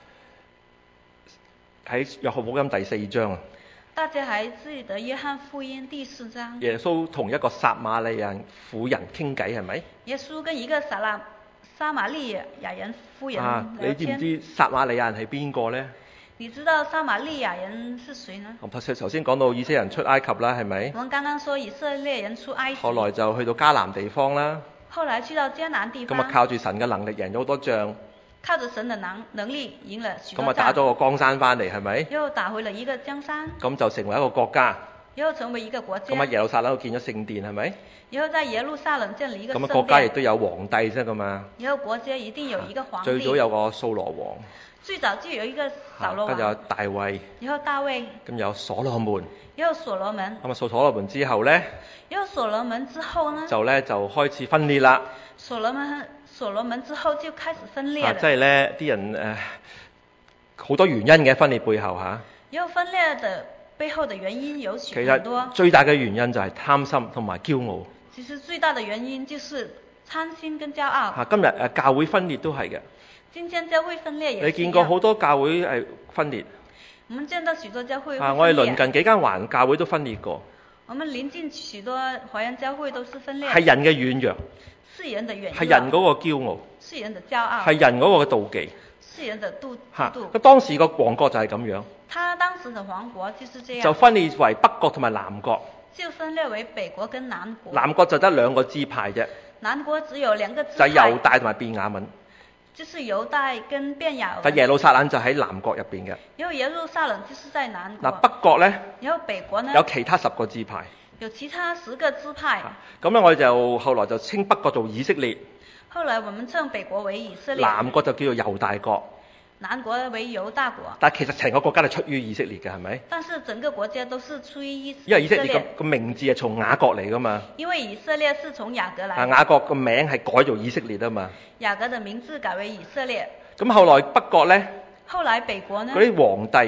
喺約翰福音第四章啊， 大家還記得約翰福音第四章？ 耶穌同一個撒瑪利亞婦人傾偈係咪？ 耶穌跟一個撒拉撒瑪利亞人婦人啊， 聊天。 你知唔知撒瑪利亞人係邊個呢？ 你知道撒瑪利亞人是誰呢？ 我頭先講到以色列人出埃及啦，係咪？ 我們剛剛說以色列人出埃及， 後來就去到迦南地方啦， 後來去到迦南地方， 咁啊靠住神嘅能力贏咗好多仗， 靠着神的能能力贏了許多仗， 咁啊打咗個江山翻嚟，係咪？ 又打回了一個江山， 咁就成為一個國家， 又成為一個國家。 咁啊耶路撒冷度建咗聖殿，係咪？ 然後在耶路撒冷建立一個聖殿。 咁啊國家亦都有皇帝啫㗎嘛。 然後國家一定有一個皇帝。 最早有個掃羅王， 最早就有一個掃羅王， 跟住有大衛， 然後大衛， 咁有所羅門， 然後所羅門， 咁啊掃所羅門之後呢， 然後所羅門之後呢， 就呢就開始分裂啦。 所羅門所羅門之後就開始分裂啊， 了。 即係呢啲人誒好、呃、多原因嘅分裂背後嚇。 然後分裂的背後的原因有其許多。 實最大嘅原因就係貪心同埋驕傲。 其實最大的原因就是貪心跟驕傲。 嚇、啊，今日誒、呃、教會分裂都係嘅。 今天教會分裂也是一樣。 你見過好多教會係分裂？ 我們見到許多教會會分裂。 啊，我哋鄰近幾間華人教會都分裂過。 我們鄰近許多華人教會都是分裂。 係人嘅軟弱。 是人的軟弱。 係人嗰個驕傲。 是人的驕傲。 係人嗰個妒忌。 是人的妒嚇， 妒。 咁當時個王國就係咁樣。 他當時的王國就是這樣。 就分裂為北國同埋南國。 就分裂為北國跟南國。 南國就得兩個支派啫。 南國只有兩個支派。 就係猶大同埋便雅憫。 就是猶大跟便雅憫。 但耶路撒冷就喺南國入邊嘅。 因為耶路撒冷就是在南國。 嗱，北國咧。 然後北國呢？ 有其他十個支派。 有其他十個支派。 咁咧，我哋就後來就稱北國做以色列。 後來我們稱北國為以色列。 南國就叫做猶大國。 南國為猶大國。 但係其實成個國家係出於以色列嘅，係咪？ 但是整個國家都是出於以色列。 因為以色列個個名字係從雅各嚟噶嘛。 因為以色列是從雅各來。 啊，雅各個名係改做以色列啊嘛。 雅各的名字改為以色列。 咁後來北國咧？ 後來北國呢？ 嗰啲皇帝啊。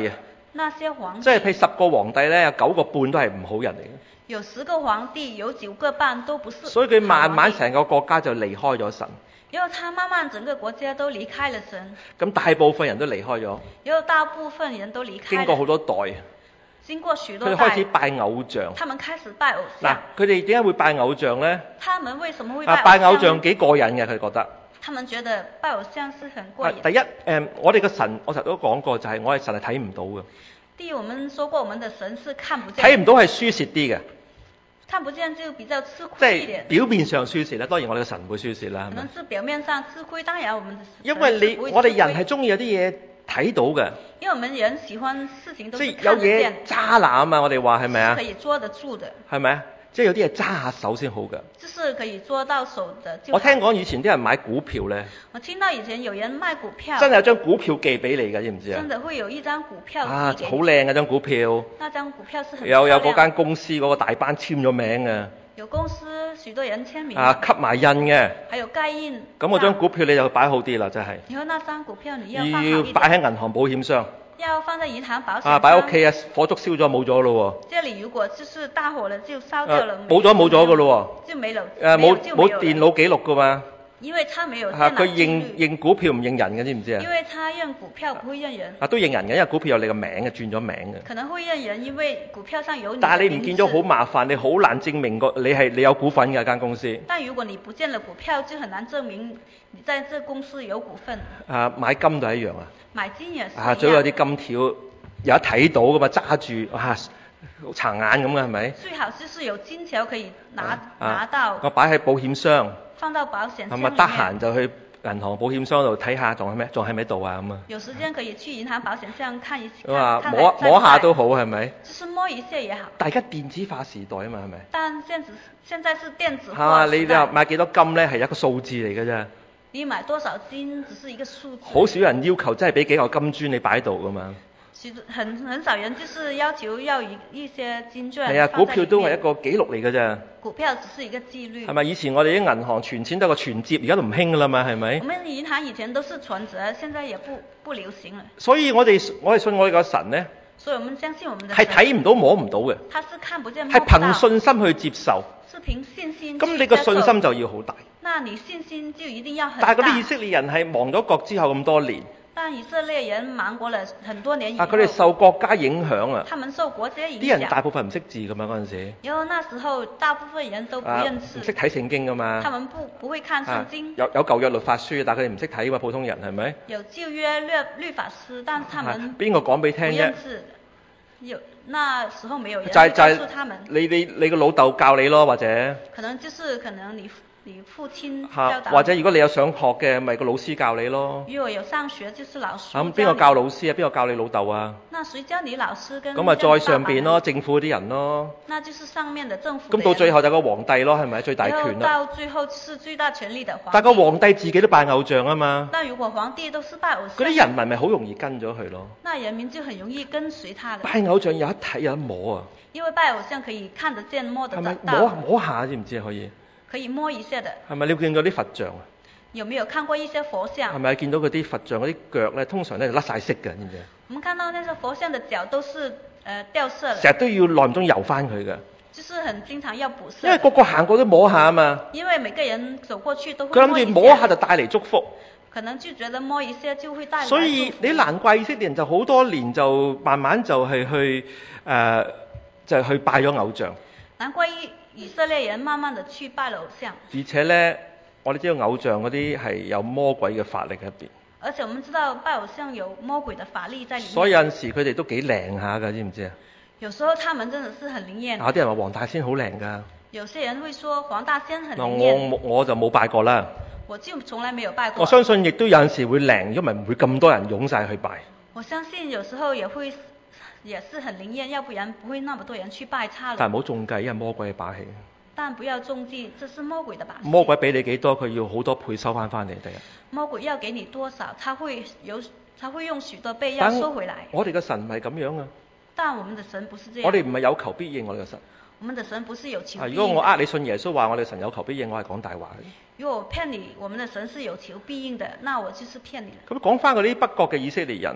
那些皇即係帝， 譬如十個皇帝咧，有九個半都係唔好人嚟嘅。 有十個皇帝，有九個半都不是。 所以佢慢慢成個國家就離開咗神。 然後他慢慢整個國家都離開了神。 咁大部分人都離開咗。 然後大部分人都離開了。 經過好多代。 經過許多代。 佢哋開始拜偶像。 他們開始拜偶嗱像。， 佢哋點解會拜偶像咧？ 他們為什麼會拜偶啊， 像？ 拜偶像幾過癮嘅，佢哋覺得。 他們覺得拜偶像是很過癮。 啊，第一，誒、呃，我哋嘅神，我成日都講過，就係我哋神係睇唔到嘅。 第一，我們說過，我們的神是看不見。 睇唔到係輸蝕啲嘅。 看不見就比較吃虧即一點。 係表面上輸蝕咧，當然我哋嘅神唔會輸蝕啦，係咪？ 可能是表面上吃虧，當然我們的神因為你我哋人係中意有啲嘢睇到嘅。 因為我們人喜歡事情都是即係有嘢看得見。 揸拿啊嘛，我哋話係咪啊？ 可以捉得住的。 係咪啊？即係有啲嘢揸下手先好嘅。 就是可以捉到手的就。 我聽講以前啲人買股票咧。 我聽到以前有人賣股票。 真係有張股票寄俾你㗎，知唔知啊？ 真的會有一張股票寄給你。 啊，好靚嘅張股票。 那張股票是很有有嗰間公司嗰個大班簽咗名嘅。 有公司許多人簽名。 啊，吸埋印嘅。 還有蓋印。 咁嗰張股票你就擺好啲啦，真係。 然後那張股票你要放好一點。 要擺喺銀行保險箱。 要放在銀行保險箱。 啊，擺屋企啊，火燭燒咗冇咗咯喎。 這裡如果就是大火了就燒掉了。 冇咗冇咗㗎咯喎。 就沒有。 誒冇冇電腦記錄㗎嘛。 因為他沒有電腦記錄。 佢認認股票唔認人嘅，知唔知啊？ 因為他認股票不會認人。 啊，都認人嘅，因為股票有你個名嘅，轉咗名嘅。 可能會認人，因為股票上有你。 但係你唔見咗好麻煩，你好難證明個你係你有股份嘅間公司。 但如果你不見了股票，就很難證明你在這公司有股份。 啊，買金都係一樣啊。 買金也是。 啊，最好有啲金條有得睇到噶嘛，揸住啊，殘眼咁嘅係咪？ 最好就是有金條可以拿、 啊、 拿到。 我擺喺保險箱。 放到保險箱。 係咪得閒就去銀行保險箱度睇下仲喺咩？仲喺咪度啊咁啊？ 有時間可以去銀行保險箱看一看。 啊，摸摸下都好係咪？ 就是摸一下也好。 大家電子化時代啊嘛係咪？ 但現在現在是電子化時代。 係嘛？你你話買幾多金咧係一個數字嚟嘅啫。 你買多少金只是一個數字。 好少人要求真係俾幾嚿金磚你擺度噶嘛。 其實很很少人就是要求要一一些金磚。 係啊，股票都係一個記錄嚟嘅啫。 股票只是一個記錄。 係咪？以前我哋啲銀行存錢得個存摺，而家都唔興噶啦嘛，係咪？ 我們銀行以前都是存摺，現在也不不流行了。 所以我哋我哋信我哋個神咧。 所以我們相信我們的神。係睇唔到摸唔到嘅。 他是看不見摸不到。 係憑信心去接受。 是憑信心。 咁你個信心就要好大。 那你信心就一定要很大。 但係嗰啲以色列人係亡咗國之後咁多年。 但以色列人亡國了很多年以後。 啊！佢哋受國家影響啊。 他們受國家影響。 啲人大部分唔識字噶嘛嗰陣時。 然後那時候大部分人都不認字。 唔識睇聖經噶嘛。 他們不不會看聖經。 啊、有有舊約律法書，但係佢哋唔識睇㗎嘛，普通人係咪？ 有舊約律律法書，但他們邊個講俾聽啫？ 有那時候沒有人就係告訴他們。 你你你個老豆教你咯，或者。 可能就是可能你。你父親教導，或者如果你有想學嘅，咪個老師教你咯。 如果有上學，就是老師。 咁邊個教老師啊？邊個教你老豆啊？ 那誰教你老師跟？ 咁咪再上邊咯，政府啲人咯。 那就是上面的政府。 咁到最後就個皇帝咯，係咪最大權啦？ 到最後是最大權力的皇帝。 但個皇帝自己都拜偶像啊嘛。 但如果皇帝都是拜偶像， 嗰啲人民咪好容易跟咗佢咯。 那人民就很容易跟隨他的。 拜偶像有一睇有一摸啊。 因為拜偶像可以看得見摸得到。 係咪摸摸下知唔知可以？ 可以摸一下的。 係咪你見過啲佛像啊？ 有沒有看過一些佛像？ 係咪見到嗰啲佛像嗰啲腳咧，通常咧就甩晒色嘅，知唔知？ 我們看到那些佛像的腳都是誒、呃、掉色了。 成日都要耐唔中油翻佢嘅。 就是很經常要補色。 因為個個行過都摸下啊嘛。 因為每個人走過去都會摸一下。 佢諗住摸下就帶嚟祝福。 可能就覺得摸一下就會帶來。 所以你難怪以色列人就好多年就慢慢就係去誒、呃、就係、去拜咗偶像。 難怪以色列人慢慢的去拜偶像。 而且咧，我哋知道偶像嗰啲係有魔鬼嘅法力喺入邊。 而且我們知道拜偶像有魔鬼的法力在裡面。 所以有陣時佢哋都幾靈下㗎，知唔知啊？ 有時候他們真的是很靈驗。 有啲人話黃大仙好靈㗎。 有些人會說黃大仙很靈驗。 我我就冇拜過啦。 我就從來沒有拜過。 我相信亦都有陣時會靈，因為唔會咁多人湧晒去拜。 我相信有時候也會。也是很靈驗，要不然不會那麼多人去拜他了。 但係唔好中計，因為魔鬼嘅把戲。 但不要中計，這是魔鬼的把戲。 魔鬼俾你幾多，佢要好多倍收翻翻嚟，第一。 魔鬼要給你多少，他會有，他會用許多倍要收回來。 我哋嘅神唔係咁樣啊。 但我們的神不是這樣。 我哋唔係有求必應，我哋嘅神。 我們的神不是有求必應。 如果我呃你信耶穌話我哋神有求必應，我係講大話嘅。 如果我騙你，我們的神是有求必應的，那我就是騙你。 咁講翻嗰啲北國嘅以色列人。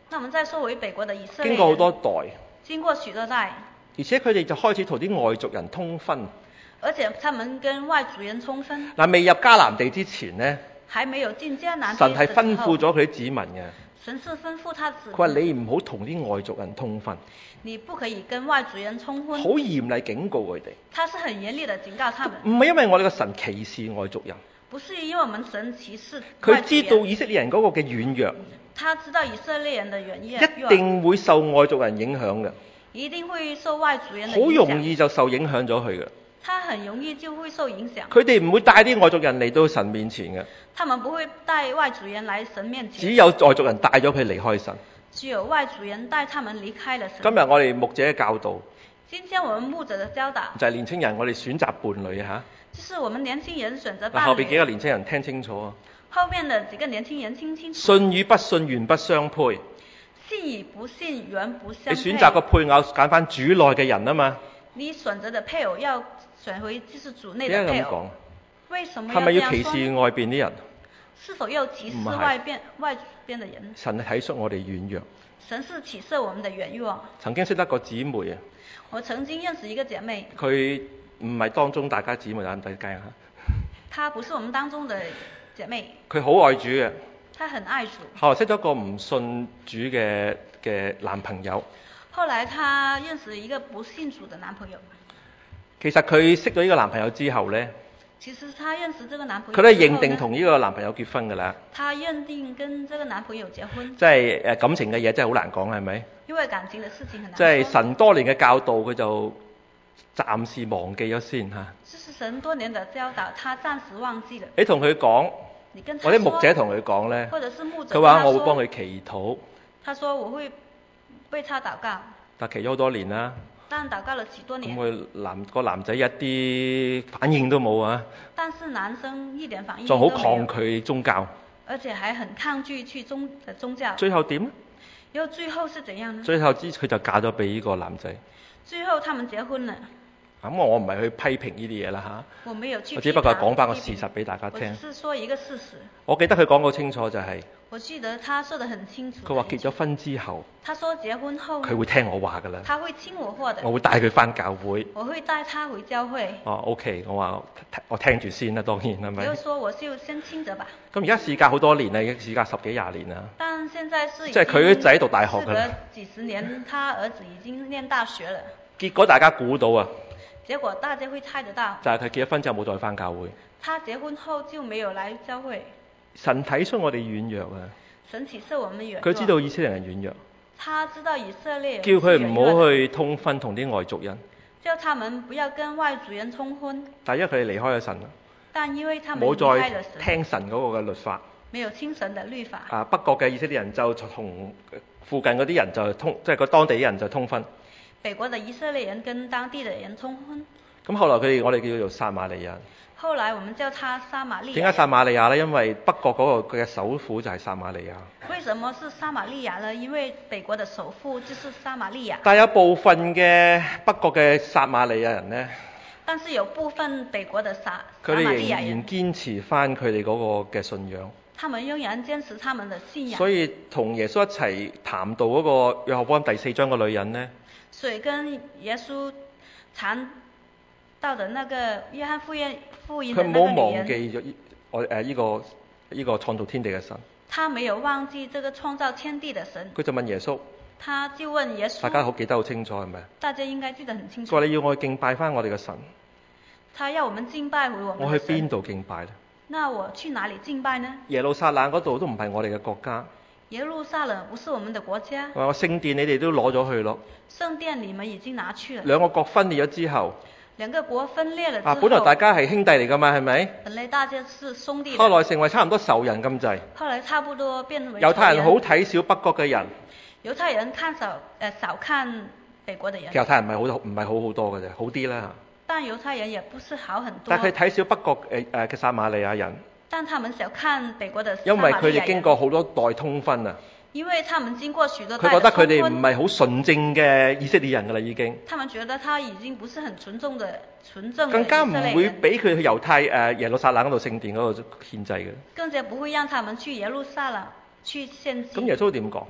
那我們再說回北國的以色列人， 經過好多代， 經過許多代， 而且佢哋就開始同啲外族人通婚。 而且他們跟外族人通婚。 嗱，未入迦南地之前呢， 還沒有進迦南地， 神係吩咐咗佢啲子民嘅。 神是吩咐他子民。 佢話你唔好同啲外族人通婚。 你不可以跟外族人通婚。 好嚴厲警告佢哋。 他是很嚴厲的警告他們。 唔係因為我哋個神歧視外族人。 不是因為我們神歧視。 佢知道以色列人嗰個嘅軟弱。 他知道以色列人的軟弱。 一定會受外族人影響嘅。 一定會受外族人的影響。 好容易就受影響咗佢嘅。 他很容易就會受影響。 佢哋唔會帶啲外族人嚟到神面前嘅。 他們不會帶外族人來神面前。 只有外族人帶咗佢離開神。 只有外族人帶他們離開了神。 今日我哋牧者嘅教導。 今天我們牧者的教導。 就係年青人，我哋選擇伴侶嚇。 就是我們年輕人選擇伴侶。 後邊幾個年青人聽清楚啊。 後面的幾個年輕人聽清楚。 信與不信原不相配。 信與不信原不相配。 你選擇個配偶揀翻主內嘅人啊嘛。 你選擇的配偶要選回就是主內的配偶。為什麼要這樣說？ 係咪要歧視外邊啲人？ 是否要歧視外邊外邊的人？ 神係睇出我哋軟弱。 神是啟示我們的軟弱。 曾經識得個姊妹啊。 我曾經認識一個姐妹。 佢唔係當中大家姊妹眼底雞啊。 她不是我們當中的姐妹。 佢好愛主嘅。 她很愛主。 後來識咗個唔信主嘅嘅男朋友。 後來她認識一個不信主的男朋友。 其實佢識咗呢個男朋友之後呢， 其實她認識這個男朋友， 佢都認定同呢個男朋友結婚㗎啦。 她認定跟這個男朋友結婚。 即係誒感情嘅嘢真係好難講，係咪？ 因為感情嘅事情很難講。 即係神多年嘅教導，佢就暫時忘記咗先嚇。 這是神多年的教導，他暫時忘記了。 你同佢講，我啲牧者同佢講呢， 或者是牧者， 佢話我會幫佢祈禱。 他說我會為他禱告。 但祈咗好多年啦。 但禱告了幾多年。 咁佢男個男仔一啲反應都冇啊。 但是男生一點反應都冇。 仲好抗拒宗教。 而且還很抗拒去宗的宗教。 最後點呢？ 又最後是怎樣呢？ 最後之佢就嫁咗俾呢個男仔。 最後他們結婚了。 咁我唔係去批評呢啲嘢啦嚇。 我沒有去批評。 我只不過講翻個事實俾大家聽。 我只是說一個事實。 我記得佢講過清楚就係。 我記得他說得很清楚。 佢話結咗婚之後。 他說結婚後。佢會聽我話㗎啦。 他會聽我話的。 我會帶佢翻教會。 我會帶他回教會。 哦 ，OK，我話我聽住先啦，當然係咪？ 就說我就先聽着吧。 咁而家事隔好多年啦，已經事隔十幾廿年啦。 但現在是。 即係佢啲仔讀大學㗎啦。 事隔幾十年，他兒子已經念大學了。 結果大家估到啊。 結果大家會猜得到。 就係佢結咗婚之後冇再翻教會。 他結婚後就沒有來教會。 神睇出我哋軟弱啊。 神啟示我們軟弱。 佢知道以色列人軟弱。 他知道以色列人。 叫佢唔好去通婚同啲外族人。 叫他們不要跟外族人通婚。 但係因為佢哋離開咗神啦。 但因為他們離開了神。 冇再聽神嗰個嘅律法。 沒有聽神的律法。 啊，北國嘅以色列人就同附近嗰啲人就通，即係個當地人就通婚。 北國的以色列人跟當地的人通婚。 咁後來佢哋我哋叫做撒瑪利亞。 後來我們叫他撒瑪利亞。 點解撒瑪利亞呢？因為北國嗰個佢嘅首府就係撒瑪利亞。 為什麼是撒瑪利亞呢？因為北國的首府就是撒瑪利亞。 但係有部分嘅北國嘅撒瑪利亞人呢， 但是有部分北國的撒佢哋仍然堅持翻佢哋嗰個嘅信仰。 他們仍然堅持他們的信仰。 所以同耶穌一齊談到嗰個約翰福音第四章嘅女人呢， 所以跟耶穌談到的那個約翰福音福音的那個女人， 佢冇忘記咗我誒呢個呢、這個創造天地嘅神。 他沒有忘記這個創造天地的神。 佢就問耶穌， 他就問耶穌， 大家好記得好清楚係咪？ 大家應該記得很清楚。 佢話你要我去敬拜翻我哋嘅神。 他要我們敬拜回我們的神。 我去邊度敬拜呢？ 那我去哪裡敬拜呢？ 耶路撒冷嗰度都唔係我哋嘅國家。 耶路撒冷不是我們的國家。 話聖殿你哋都攞咗去咯。 聖殿你們已經拿去了。 兩個國分裂咗之後。 兩個國分裂了之後。 啊，本來大家係兄弟嚟㗎嘛，係咪？ 本來大家是兄弟。 後來成為差唔多仇人咁滯。 後來差不多變為。 猶太人好睇小北國嘅人。 猶太人看少誒、呃、少看北國的人。 猶太人唔係好唔係好好多嘅啫，好啲啦。 但猶太人也不是好很多。 但係佢睇小北國誒誒嘅撒瑪利亞人。 但他們小看北國的撒瑪利亞人。 因為佢哋經過好多代通婚啊。 因為他們經過許多代。 佢覺得佢哋唔係好純正嘅以色列人㗎啦，已經。 他們覺得他已經不是很純正的純正的。 更加唔會俾佢去猶太誒耶路撒冷嗰度聖殿嗰度獻祭嘅。 更加不會讓他們去耶路撒冷去獻祭。 咁耶穌點講？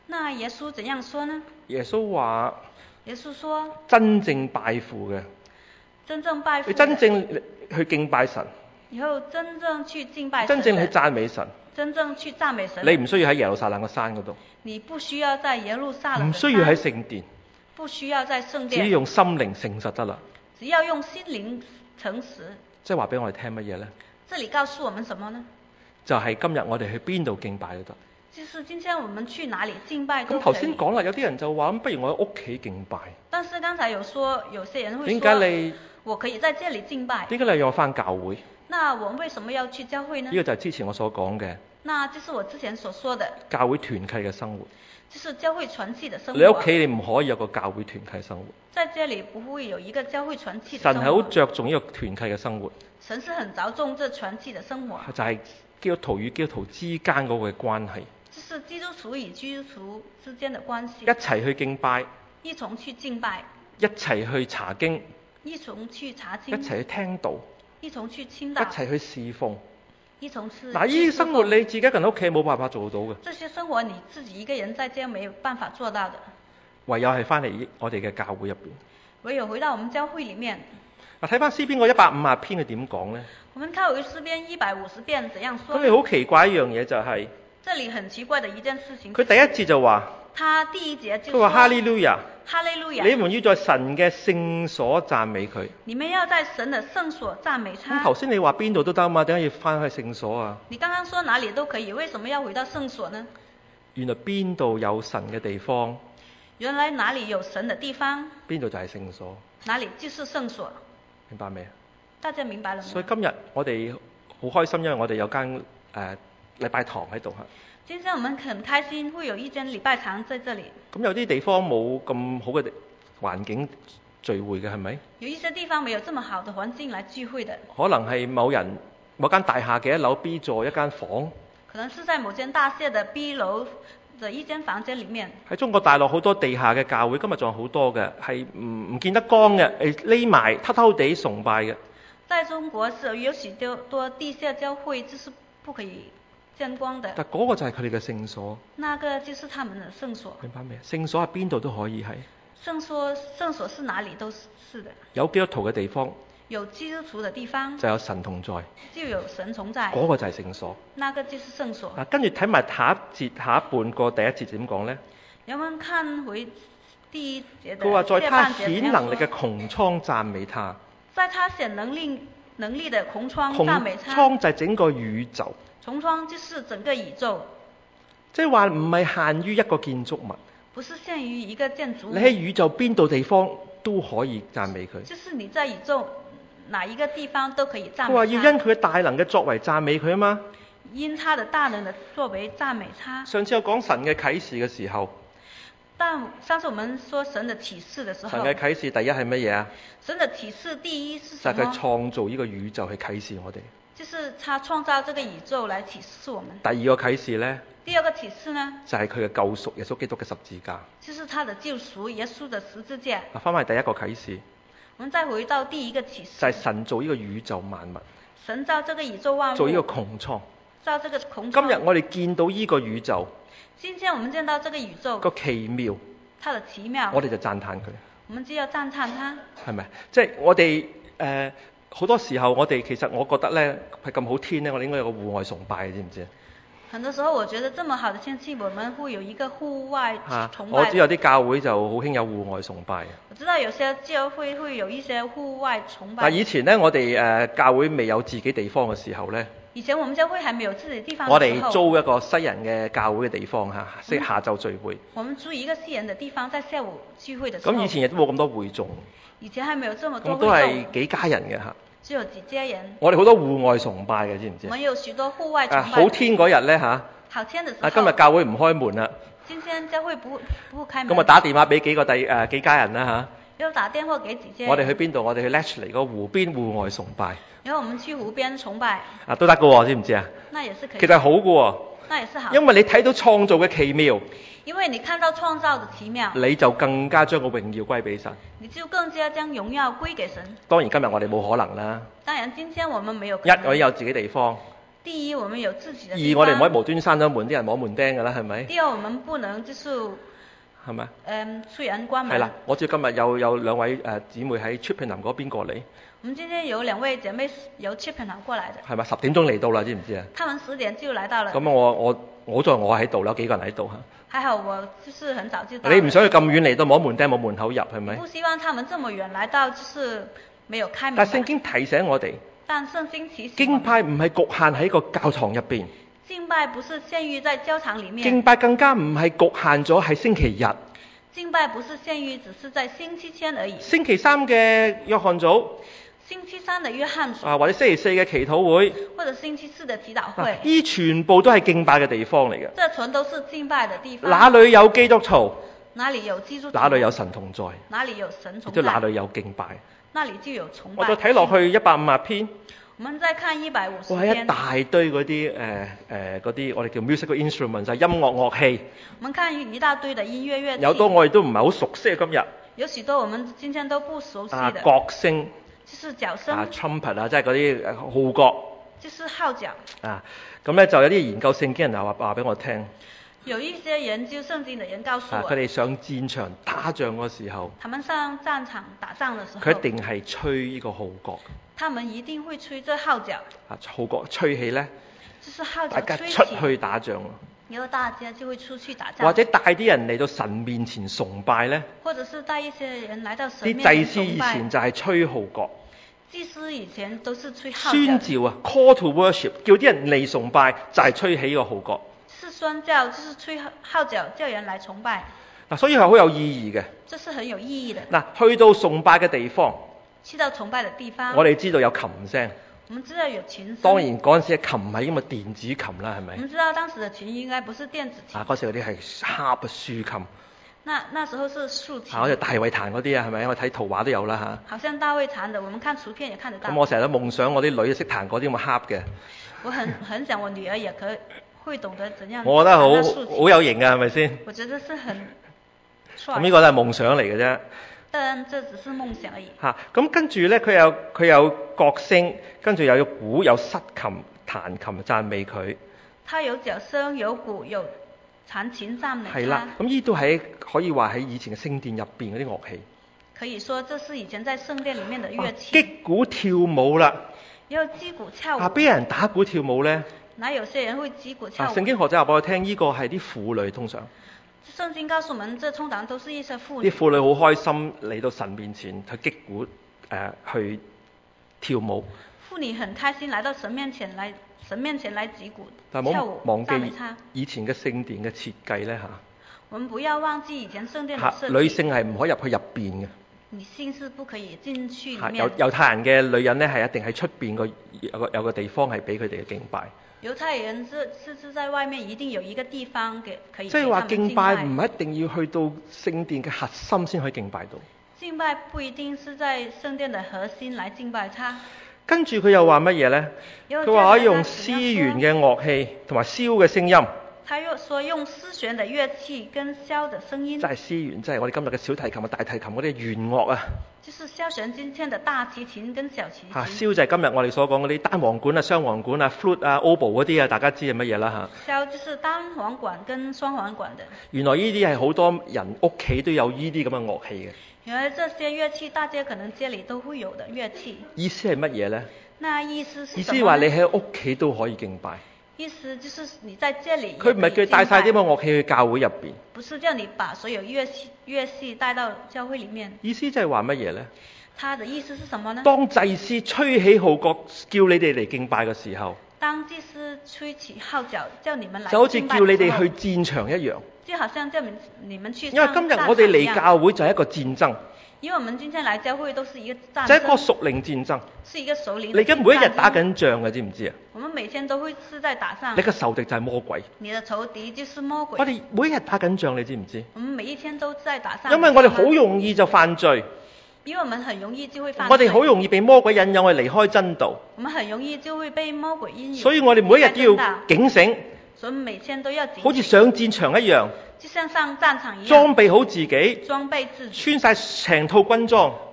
那耶穌怎樣說呢？ 耶穌話： 耶穌說， 真正拜父嘅， 真正拜父你的， 真正去敬拜神， 以後真正去敬拜神的， 真正去讚美神， 真正去讚美神的， 你唔需要喺耶路撒冷個山嗰度， 你不需要在耶路撒冷的唔需要喺聖殿， 不需要在聖只要殿， 用心靈誠實得啦。 只要用心靈誠實。 即係話俾我哋聽乜嘢呢？ 這裡告訴我們什麼呢？ 就係今日我哋去邊度敬拜都得。 就是今天我們去哪裡敬拜都可以。 咁頭先講啦，有啲人就話咁，不如我喺屋企敬拜。 但是剛才有說，有些人會說， 點解你我可以在這裡敬拜？ 點解你要我返教會？ 那我為什麼要去教會呢？ 呢個就係之前我所講嘅。 那就是我之前所說的教會團契嘅生活。 就是教會團契的生活。 你屋企你唔可以有個教會團契生活。 在這裡不會有一個教會團契的生活。 神係好着重呢個團契嘅生活。 神是很着重這團契的生活。 就係基督徒與基督徒之間嗰個關係。 就是基督徒與基督徒之間的關係。 一齊去敬拜。 一同去敬拜。 一齊去查經。 一同去查經。 一齊去聽道。 一同去聽道。 一齊去侍奉。 一同去。 嗱，呢啲生活你自己一個人屋企冇辦法做到嘅。 這些生活你自己一個人在家沒有辦法做到的。唯有係翻嚟我哋嘅教會入邊。 唯有回到我們教會裡面。 嗱，睇翻詩篇嗰一百五十篇佢點講呢？ 我們看回詩篇一百五十遍怎樣說？ 咁你好奇怪一樣嘢就係、是。 這裡很奇怪的一件事情。 佢第一節就話。 他第一節就。 佢話哈利路亞。 哈利路亞。 你們要在神嘅聖所讚美佢。 你們要在神的聖所讚美他。 咁頭先你話邊度都得嘛？點解要翻去聖所啊？ 你剛剛說哪裡都可以，為什麼要回到聖所呢？ 原來邊度有神嘅地方？ 原來哪裡有神的地方？ 邊度就係聖所。 哪裡就是聖所。 明白未？ 大家明白了嗎？ 所以今日我哋好開心，因為我哋有間誒禮拜堂喺度嚇。 今天我們很開心，會有一間禮拜堂在這裡。 咁有啲地方冇咁好嘅環境聚會嘅係咪？ 有一些地方沒有這麼好的環境來聚會的。 可能係某人某間大廈嘅一樓 B 座一間房。 可能是在某間大廈的 B 樓的一間房間裡面。喺中國大陸好多地下嘅教會，今日仲有好多嘅係唔唔見得光嘅，誒匿埋偷偷地崇拜嘅。在中國是有許多多地下教會，這是不可以見光的。 但嗰個就係佢哋嘅聖所。 那個就是他們的聖所。 明白未？聖所喺邊度都可以係。 聖所聖所是哪裡都是的。有基督徒嘅地方。 有基督徒的地方。 就有神同在。 就有神同在。 嗰個就係聖所。 那個就是聖所。 嗱，跟住睇埋下一節下一半個第一節點講呢？ 有冇看回第一節的？ 佢話在他顯能力嘅穹蒼讚美他。在他顯能力能力的穹蒼讚美他。 穹蒼就係整個宇宙。 穹蒼就是整個宇宙。 即係話唔係限於一個建築物。 不是限於一個建築物。 你喺宇宙邊度地方都可以讚美佢。 就是你在宇宙哪一個地方都可以讚美他。 佢話要因佢嘅大能嘅作為讚美佢啊嘛。 因他的大能的作為讚美他。 上次我講神嘅啟示嘅時候。 但上次我們說神的啟示的時候， 神嘅啟示第一係乜嘢啊？ 神的啟示第一是什麼？ 就係佢創造呢個宇宙去啟示我哋。 就是他創造這個宇宙來啟示我們。 第二個啟示呢？ 第二個啟示呢？ 就係佢嘅救贖，耶穌基督嘅十字架。 就是他的救贖，耶穌的十字架。 嗱，翻返第一個啟示。 我們再回到第一個啟示。 就係神造呢個宇宙萬物。 神造這個宇宙萬物。 做呢個穹蒼。 造這個穹蒼。 今日我哋見到呢個宇宙。 今天我們見到這個宇宙。 個奇妙。 它的奇妙， 我哋就讚歎佢。 我們就要讚歎他。係咪？即係我哋誒好多時候，我哋其實我覺得咧係咁好天咧，我哋應該有個戶外崇拜，知唔知？ 很多時候，我覺得這麼好的天氣，我們會有一個戶外崇拜。 我知有啲教會就好興有戶外崇拜。 我知道有些教會會有一些戶外崇拜。 但以前咧，我哋誒教會未有自己地方嘅時候咧。 以前我們教會還沒有自己地方。 我哋租一個西人嘅教會嘅地方嚇，即係下晝聚會。 我們租一個西人嘅地方，在下午聚會嘅時候。 咁以前亦都冇咁多會眾。 以前還沒有這麼多會眾。 咁都係幾家人嘅嚇。 只有幾家人。 我哋好多戶外崇拜嘅，知唔知？ 我們有許多戶外崇拜。 好天嗰日咧嚇。 好天嘅時候。 啊，今日教會唔開門啦。 今天教會不不開門。 咁啊，打電話俾幾個第誒幾家人啦嚇。 又打電話給幾家人。 我哋去邊度？我哋去 Latchley 個湖邊戶外崇拜。 然後我們去湖邊崇拜。 啊，都得㗎喎，知唔知啊？ 那也是可以。 其實好㗎喎。 那也是好。 因為你睇到創造嘅奇妙。 因為你看到創造的奇妙。 你就更加將個榮耀歸俾神。 你就更加將榮耀歸給神。 當然今日我哋冇可能啦。 當然今天我們沒有。 一我有自己地方。 第一，我們有自己的二， 地方。 我哋唔可以無端閂咗門，啲人摸門釘㗎啦，係咪？ 第二，我們不能就是係咪？ 嗯，催人關門。 係啦，我知今日有有兩位誒姊妹喺 Chippenham 嗰邊過嚟。 我們今天有兩位姐妹由 Chippenham 過來的。 係咪？十點鐘嚟到啦，知唔知啊？ 他們十點就來到了。 咁我我我在我喺度啦，有幾個人喺度嚇。 還好我就是很早就到。 你唔想去咁遠嚟到摸門釘冇門口入係咪？ 不希望他們這麼遠來到，就是沒有開門。 但聖經提醒我哋， 但聖經提醒敬拜唔係局限喺個教堂入邊。 敬拜不是限於在教堂裡面。 敬拜更加唔係局限咗喺星期日。 敬拜不是限於只是在星期天而已。 星期三嘅約翰組。 星期三的約翰組。 啊，或者星期四嘅祈禱會。 或者星期四的祈禱會。 呢、啊、全部都係敬拜嘅地方嚟嘅。 這全都是敬拜的地方。 哪裡有基督徒？ 哪裡有基督徒？ 哪裡有神同在？ 哪裡有神同在？ 亦都哪裡有敬拜？ 那裡就有崇拜。 我再睇落去一百五十篇。 我們再看一百五十篇。 哇！一大堆嗰啲誒誒嗰啲我哋叫 musical instrument 就係音樂樂器。 我們看一大堆的音樂樂器。有多我哋都唔係好熟悉今日。 有許多我們今天都不熟悉的。 啊，角聲。 就是角聲。 啊 ，trumpet 啊，即係嗰啲號角。 就是號角。啊， 咁咧就有啲研究聖經人又話話俾我聽。 有一些研究聖經的人告訴我， 佢哋上戰場打仗嗰時候， 他們上戰場打仗的時候， 佢一定係吹呢個號角。 他們一定會吹這號角。 啊，號角吹起咧， 就是號角吹起， 大家出去打仗。 然後大家就會出去打仗。 或者帶啲人嚟到神面前崇拜咧， 或者是帶一些人來到神面前崇拜。 啲祭司以前就係吹號角。 祭司以前都是吹號角。 宣召啊 ，call to worship， 叫啲人嚟崇拜就係、是、吹起個號角。 是宣教，就是吹號角，叫人來崇拜。 嗱，所以係好有意義嘅。 這是很有意義的。 嗱，去到崇拜嘅地方， 去到崇拜的地方， 我哋知道有琴聲。 我們知道有琴聲。 當然嗰陣時嘅琴係因為電子琴啦，係咪？ 我們知道當時的琴應該不是電子琴。 啊，嗰時嗰啲係蝦豎豎琴。那那時候是豎琴。 好似大衛彈嗰啲啊，係咪？我睇圖畫都有啦嚇。 好像大衛彈的，我們看圖片也看得到。 咁我成日都夢想我啲女識彈嗰啲咁嘅蝦嘅。 我很很想我女兒也可以會懂得怎樣。 我覺得好好有型啊，係咪先？ 我覺得是很。 咁呢個都係夢想嚟嘅啫。 但這只是夢想而已。 嚇，咁跟住咧，佢有佢有角聲，跟住又有鼓，有瑟琴彈琴讚美佢。 他有角聲，有鼓，有彈琴讚美他。 係啦，咁呢都係可以話喺以前嘅聖殿入邊嗰啲樂器。 可以說，這是以前在聖殿裡面的樂器。 擊鼓跳舞啦。 有擊鼓跳舞。 啊，俾人打鼓跳舞咧？ 哪有些人會擊鼓跳舞？ 聖經學者話俾我聽，呢個係啲婦女通常。 聖經告訴我們，這通常都是一些婦女。 啲婦女好開心嚟到神面前去擊鼓，誒、呃、去跳舞。 婦女很開心來到神面前來，神面前來擊鼓但係跳舞。 冇忘記以前嘅聖殿嘅設計咧嚇。 我們不要忘記以前聖殿嘅設計。 女性係唔可以入去入邊嘅。 女性是不可以進去裡面。 有猶太人嘅女人咧係一定喺出邊個有個有個地方係俾佢哋嘅敬拜。 猶太人是是是在外面一定有一個地方嘅可以。 即係話敬拜唔一定要去到聖殿嘅核心先可以敬拜到。敬拜不一定是在聖殿嘅核心來敬拜他。 跟住佢又話乜嘢咧？佢話可以用絲弦嘅樂器同埋簫嘅聲音。 他又說用絲弦的樂器跟簫的聲音。 即係絲弦，即係我哋今日嘅小提琴啊、大提琴嗰啲弦樂啊。 就是簫弦今天的大提琴跟小提琴。 嚇，簫就係今日我哋所講嗰啲單簧管啊、雙簧管啊、flute 啊、oboe 嗰啲啊，大家知係乜嘢啦嚇。 簫就是單簧管跟雙簧管的。 原來呢啲係好多人屋企都有呢啲咁嘅樂器嘅。 原來這些樂器大家可能家裡都會有的樂器。 意思係乜嘢咧？ 那意思是？ 意思話你喺屋企都可以敬拜。意思就是你在這裡， 佢唔係叫帶晒啲咁嘅樂器去教會入邊。 不是叫你把所有樂器樂器帶到教會裡面。 意思即係話乜嘢咧？ 他的意思是什麼呢？ 當祭司吹起號角叫你哋嚟敬拜嘅時候， 當祭司吹起號角叫你們來敬拜， 就好似叫你哋去戰場一樣。 就好像叫你你們去。 因為今日我哋嚟教會就係一個戰爭。 因為我們今天來教會都是一個戰爭， 就係一個屬靈戰爭， 是一個屬靈。 你而家每一日打緊仗嘅，知唔知啊？ 我們每天都會是在打仗。 你個仇敵就係魔鬼。 你的仇敵就是魔鬼。 我哋每一日打緊仗，你知唔知？ 我們每一天都在打仗。 因為我哋好容易就犯罪。 因為我們很容易就會犯罪。 我哋好容易被魔鬼引誘去離開真道。 我們很容易就會被魔鬼引誘。 所以我哋每一日都要警醒。 所以每天都要警醒。 好似上戰場一樣。 就像上戰場一樣。 裝備好自己。 裝備自己。 穿晒成套軍裝。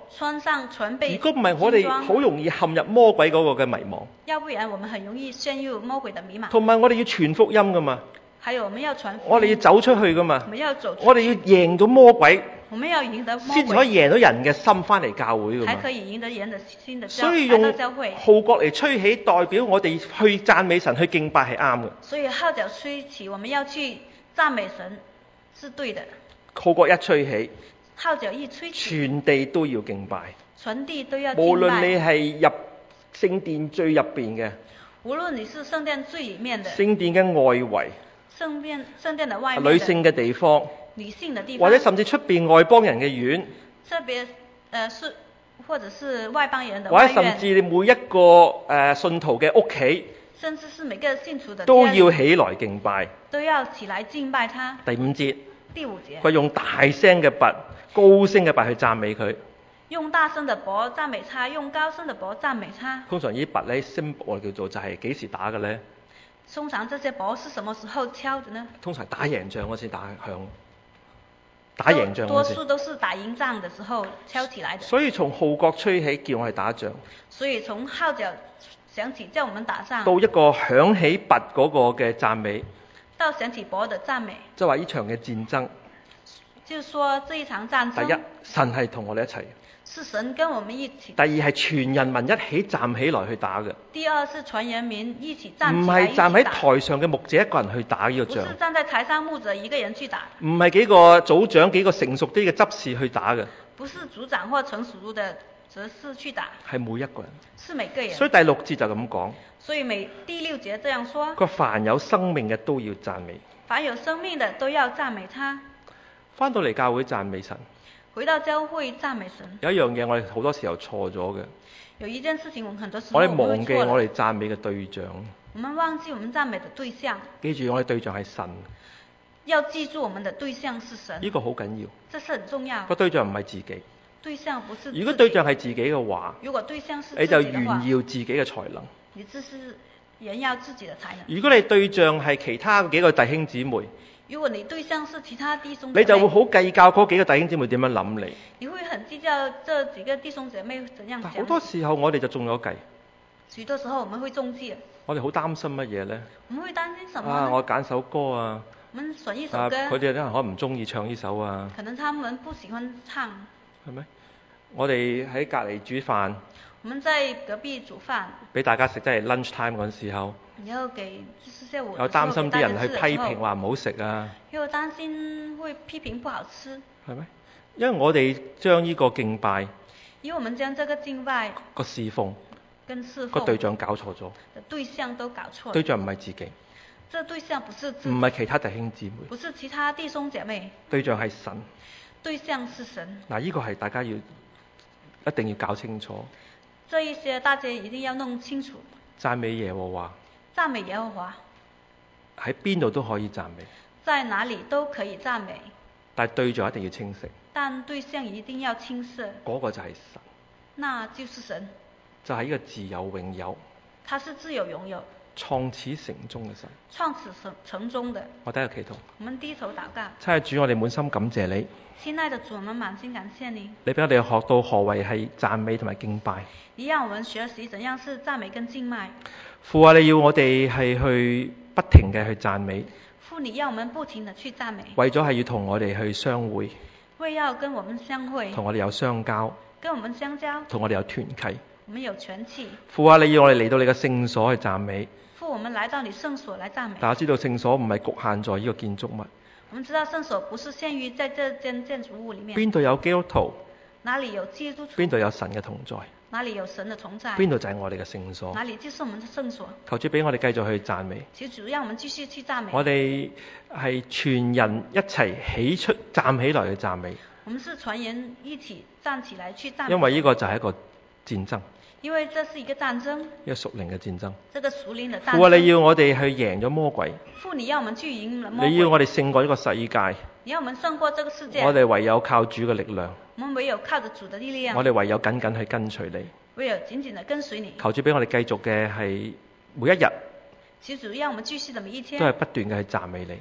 穿上全備如果唔係，我哋好容易陷入魔鬼嗰個嘅迷茫。 要不然我們很容易陷入魔鬼的迷茫。 同埋我哋要傳福音噶嘛。 還有我們要傳福音。 我哋要走出去噶嘛。 我們要走出去。 我哋要贏到魔鬼。 我們要贏得魔鬼。 先至可以贏到人嘅心翻嚟教會噶嘛。 才可以贏得人的心的教。 所以用來到教會。 號角嚟吹起，代表我哋去讚美神、去敬拜係啱嘅。 所以號角吹起，我們要去讚美神，是對的。 號角一吹起， 號角一吹起， 全地都要敬拜。 全地都要敬拜。 無論你係入聖殿最入邊嘅， 無論你是聖殿最裡面的， 聖殿嘅外圍， 聖殿聖殿的外面的， 女性嘅地方， 女性的地方， 或者甚至出邊外邦人嘅院， 特別誒是或者是外邦人的外院， 或者甚至你每一個誒、呃、信徒嘅屋企， 甚至是每個信徒的都要起來敬拜， 都要起來敬拜他。 第五節， 第五節， 佢用大聲嘅拔、高聲嘅拔去讚美佢。 用大聲的鈸讚美他，用高聲的鈸讚美他。 通常呢啲拔咧 symbol 我哋叫做就係幾時打嘅咧？ 通常這些鈸是什麼時候敲的呢？通常打贏仗嗰時打響，打贏仗嗰時。 多數都是打贏仗的時候敲起來的。 所以從號角吹起叫我哋打仗。 所以從號角響起叫我們打仗。 到一個響起拔嗰個嘅讚美。 到響起鈸的讚美。 即係話呢場嘅戰爭。 就是說這一場戰爭。 第一，神係同我哋一齊。 是神跟我們一起。 第二係全人民一起站起來去打嘅。 第二是全人民一起站起來。 唔係站喺台上嘅牧者一個人去打呢個仗。 不是站在台上牧者一個人去打。 唔係幾個組長幾個成熟啲嘅執事去打嘅。 不是組長或成熟的執事去打。 係每一個人。 是每個人。 所以第六節就咁講。 所以每第六節這樣說。 佢凡有生命嘅都要讚美。 凡有生命的都要讚美他。 返到嚟教會讚美神。 回到教會讚美神。 有一樣嘢我哋好多時候錯咗嘅。 有一件事情我們很多時候我哋忘記我哋讚美嘅對象。 我們忘記我們讚美的對象。 記住我哋對象係神。 要記住我們的對象是神。 呢個好緊要。 這是很重要。 個對象唔係自己。 對象不是自己。 如果對象係自己嘅話， 如果對象是自己你就炫耀自己嘅才能。 你只是炫耀自己的才能。 如果你對象係其他幾個弟兄姊妹。 如果你對象是其他弟兄姊妹， 你就會好計較嗰幾個弟兄姊妹點樣諗你。 你會很計較這幾個弟兄姐妹怎樣想。 好多時候我哋就中咗計。 許多時候我們會中計。我哋好擔心乜嘢呢？ 我們會擔心什麼呢？ 啊，我揀首歌啊。 我們選一首歌。 佢哋可能可能唔中意唱呢首啊。 可能他們不喜歡唱。 係咪？我哋喺隔離煮飯。 我們在隔壁煮飯。俾大家食，即係 lunch time 嗰陣時候。 然後給就是下午。 有擔心啲人去批評話唔好食啊。 又擔心會批評不好吃。 係咪？因為我哋將呢個敬拜。 因為我們將這個敬拜。 個侍奉。 跟侍奉。 個對象搞錯咗。 對象都搞錯。 對象唔係自己。 這對象不是自己。 唔係其他弟兄姊妹。 不是其他弟兄姐妹。 對象係神。 對象是神。 嗱，呢個係大家要一定要搞清楚。 這一些大家一定要弄清楚。 讚美耶和華。 讚美耶和華。 喺邊度都可以讚美。 在哪裡都可以讚美。 但係對象一定要清晰。 但對象一定要清晰。 嗰個就係神。 那就是神。就係呢個自有永有。 他是自有永有。 創始成終嘅神。 創始成成終的。 我哋一個祈禱。 我們低頭禱告。 親愛的主，我哋滿心感謝你。 親愛的主，我們滿心感謝你。 你俾我哋學到何謂係讚美同埋敬拜。 你讓我們學習怎樣是讚美跟敬拜。 父啊，你要我哋係去不停嘅去讚美。 父，你要我們不停的去讚美。 為咗係要同我哋去相會。 為要跟我們相會。 同我哋有相交。 跟我們相交。 同我哋有團契。 我們有團契。 父啊，你要我哋嚟到你嘅聖所去讚美。 父，我們來到你聖所來讚美。 大家知道聖所唔係局限在呢個建築物。 我們知道聖所不是限於在這間建築物裡面。 邊度有基督徒？ 哪裡有基督徒？ 邊度有神嘅同在？ 哪裡有神的同在？ 邊度就係我哋嘅聖所？ 哪裡就是我們的聖所？ 求主俾我哋繼續去讚美。 求主讓我們繼續去讚美。 我哋係全人一齊起出站起來去讚美。 我們是全人一起站起來去讚美。 因為呢個就係一個戰爭。 因為這是一個戰爭。 一個屬靈嘅戰爭。 這個屬靈的戰爭。 父啊，你要我哋去贏咗魔鬼。 父，你要我們去贏了魔鬼。 你要我哋勝過呢個世界。 你要我們勝過這個世界。 我哋唯有靠主嘅力量。 我們唯有靠着主的力量。 我哋唯有緊緊去跟隨你。 唯有緊緊地跟隨你。 求主俾我哋繼續嘅係每一日。 求主讓我們繼續的每一天。 都係不斷嘅去讚美你。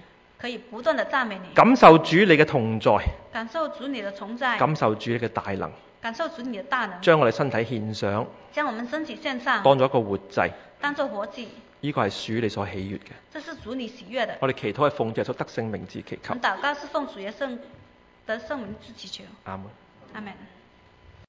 可以不斷地讚美你， 感受主你嘅同在， 感受主你的同在， 感受主你嘅大能， 感受主你的大能， 將我哋身體獻上， 將我們身體獻上， 當咗一個活祭， 當作活祭。 呢個係主你所喜悅嘅。 這是主你喜悅的。 我哋祈禱係奉主耶穌得勝名字祈求我們。禱告是奉主耶穌得勝名字祈求。 阿門。 阿門。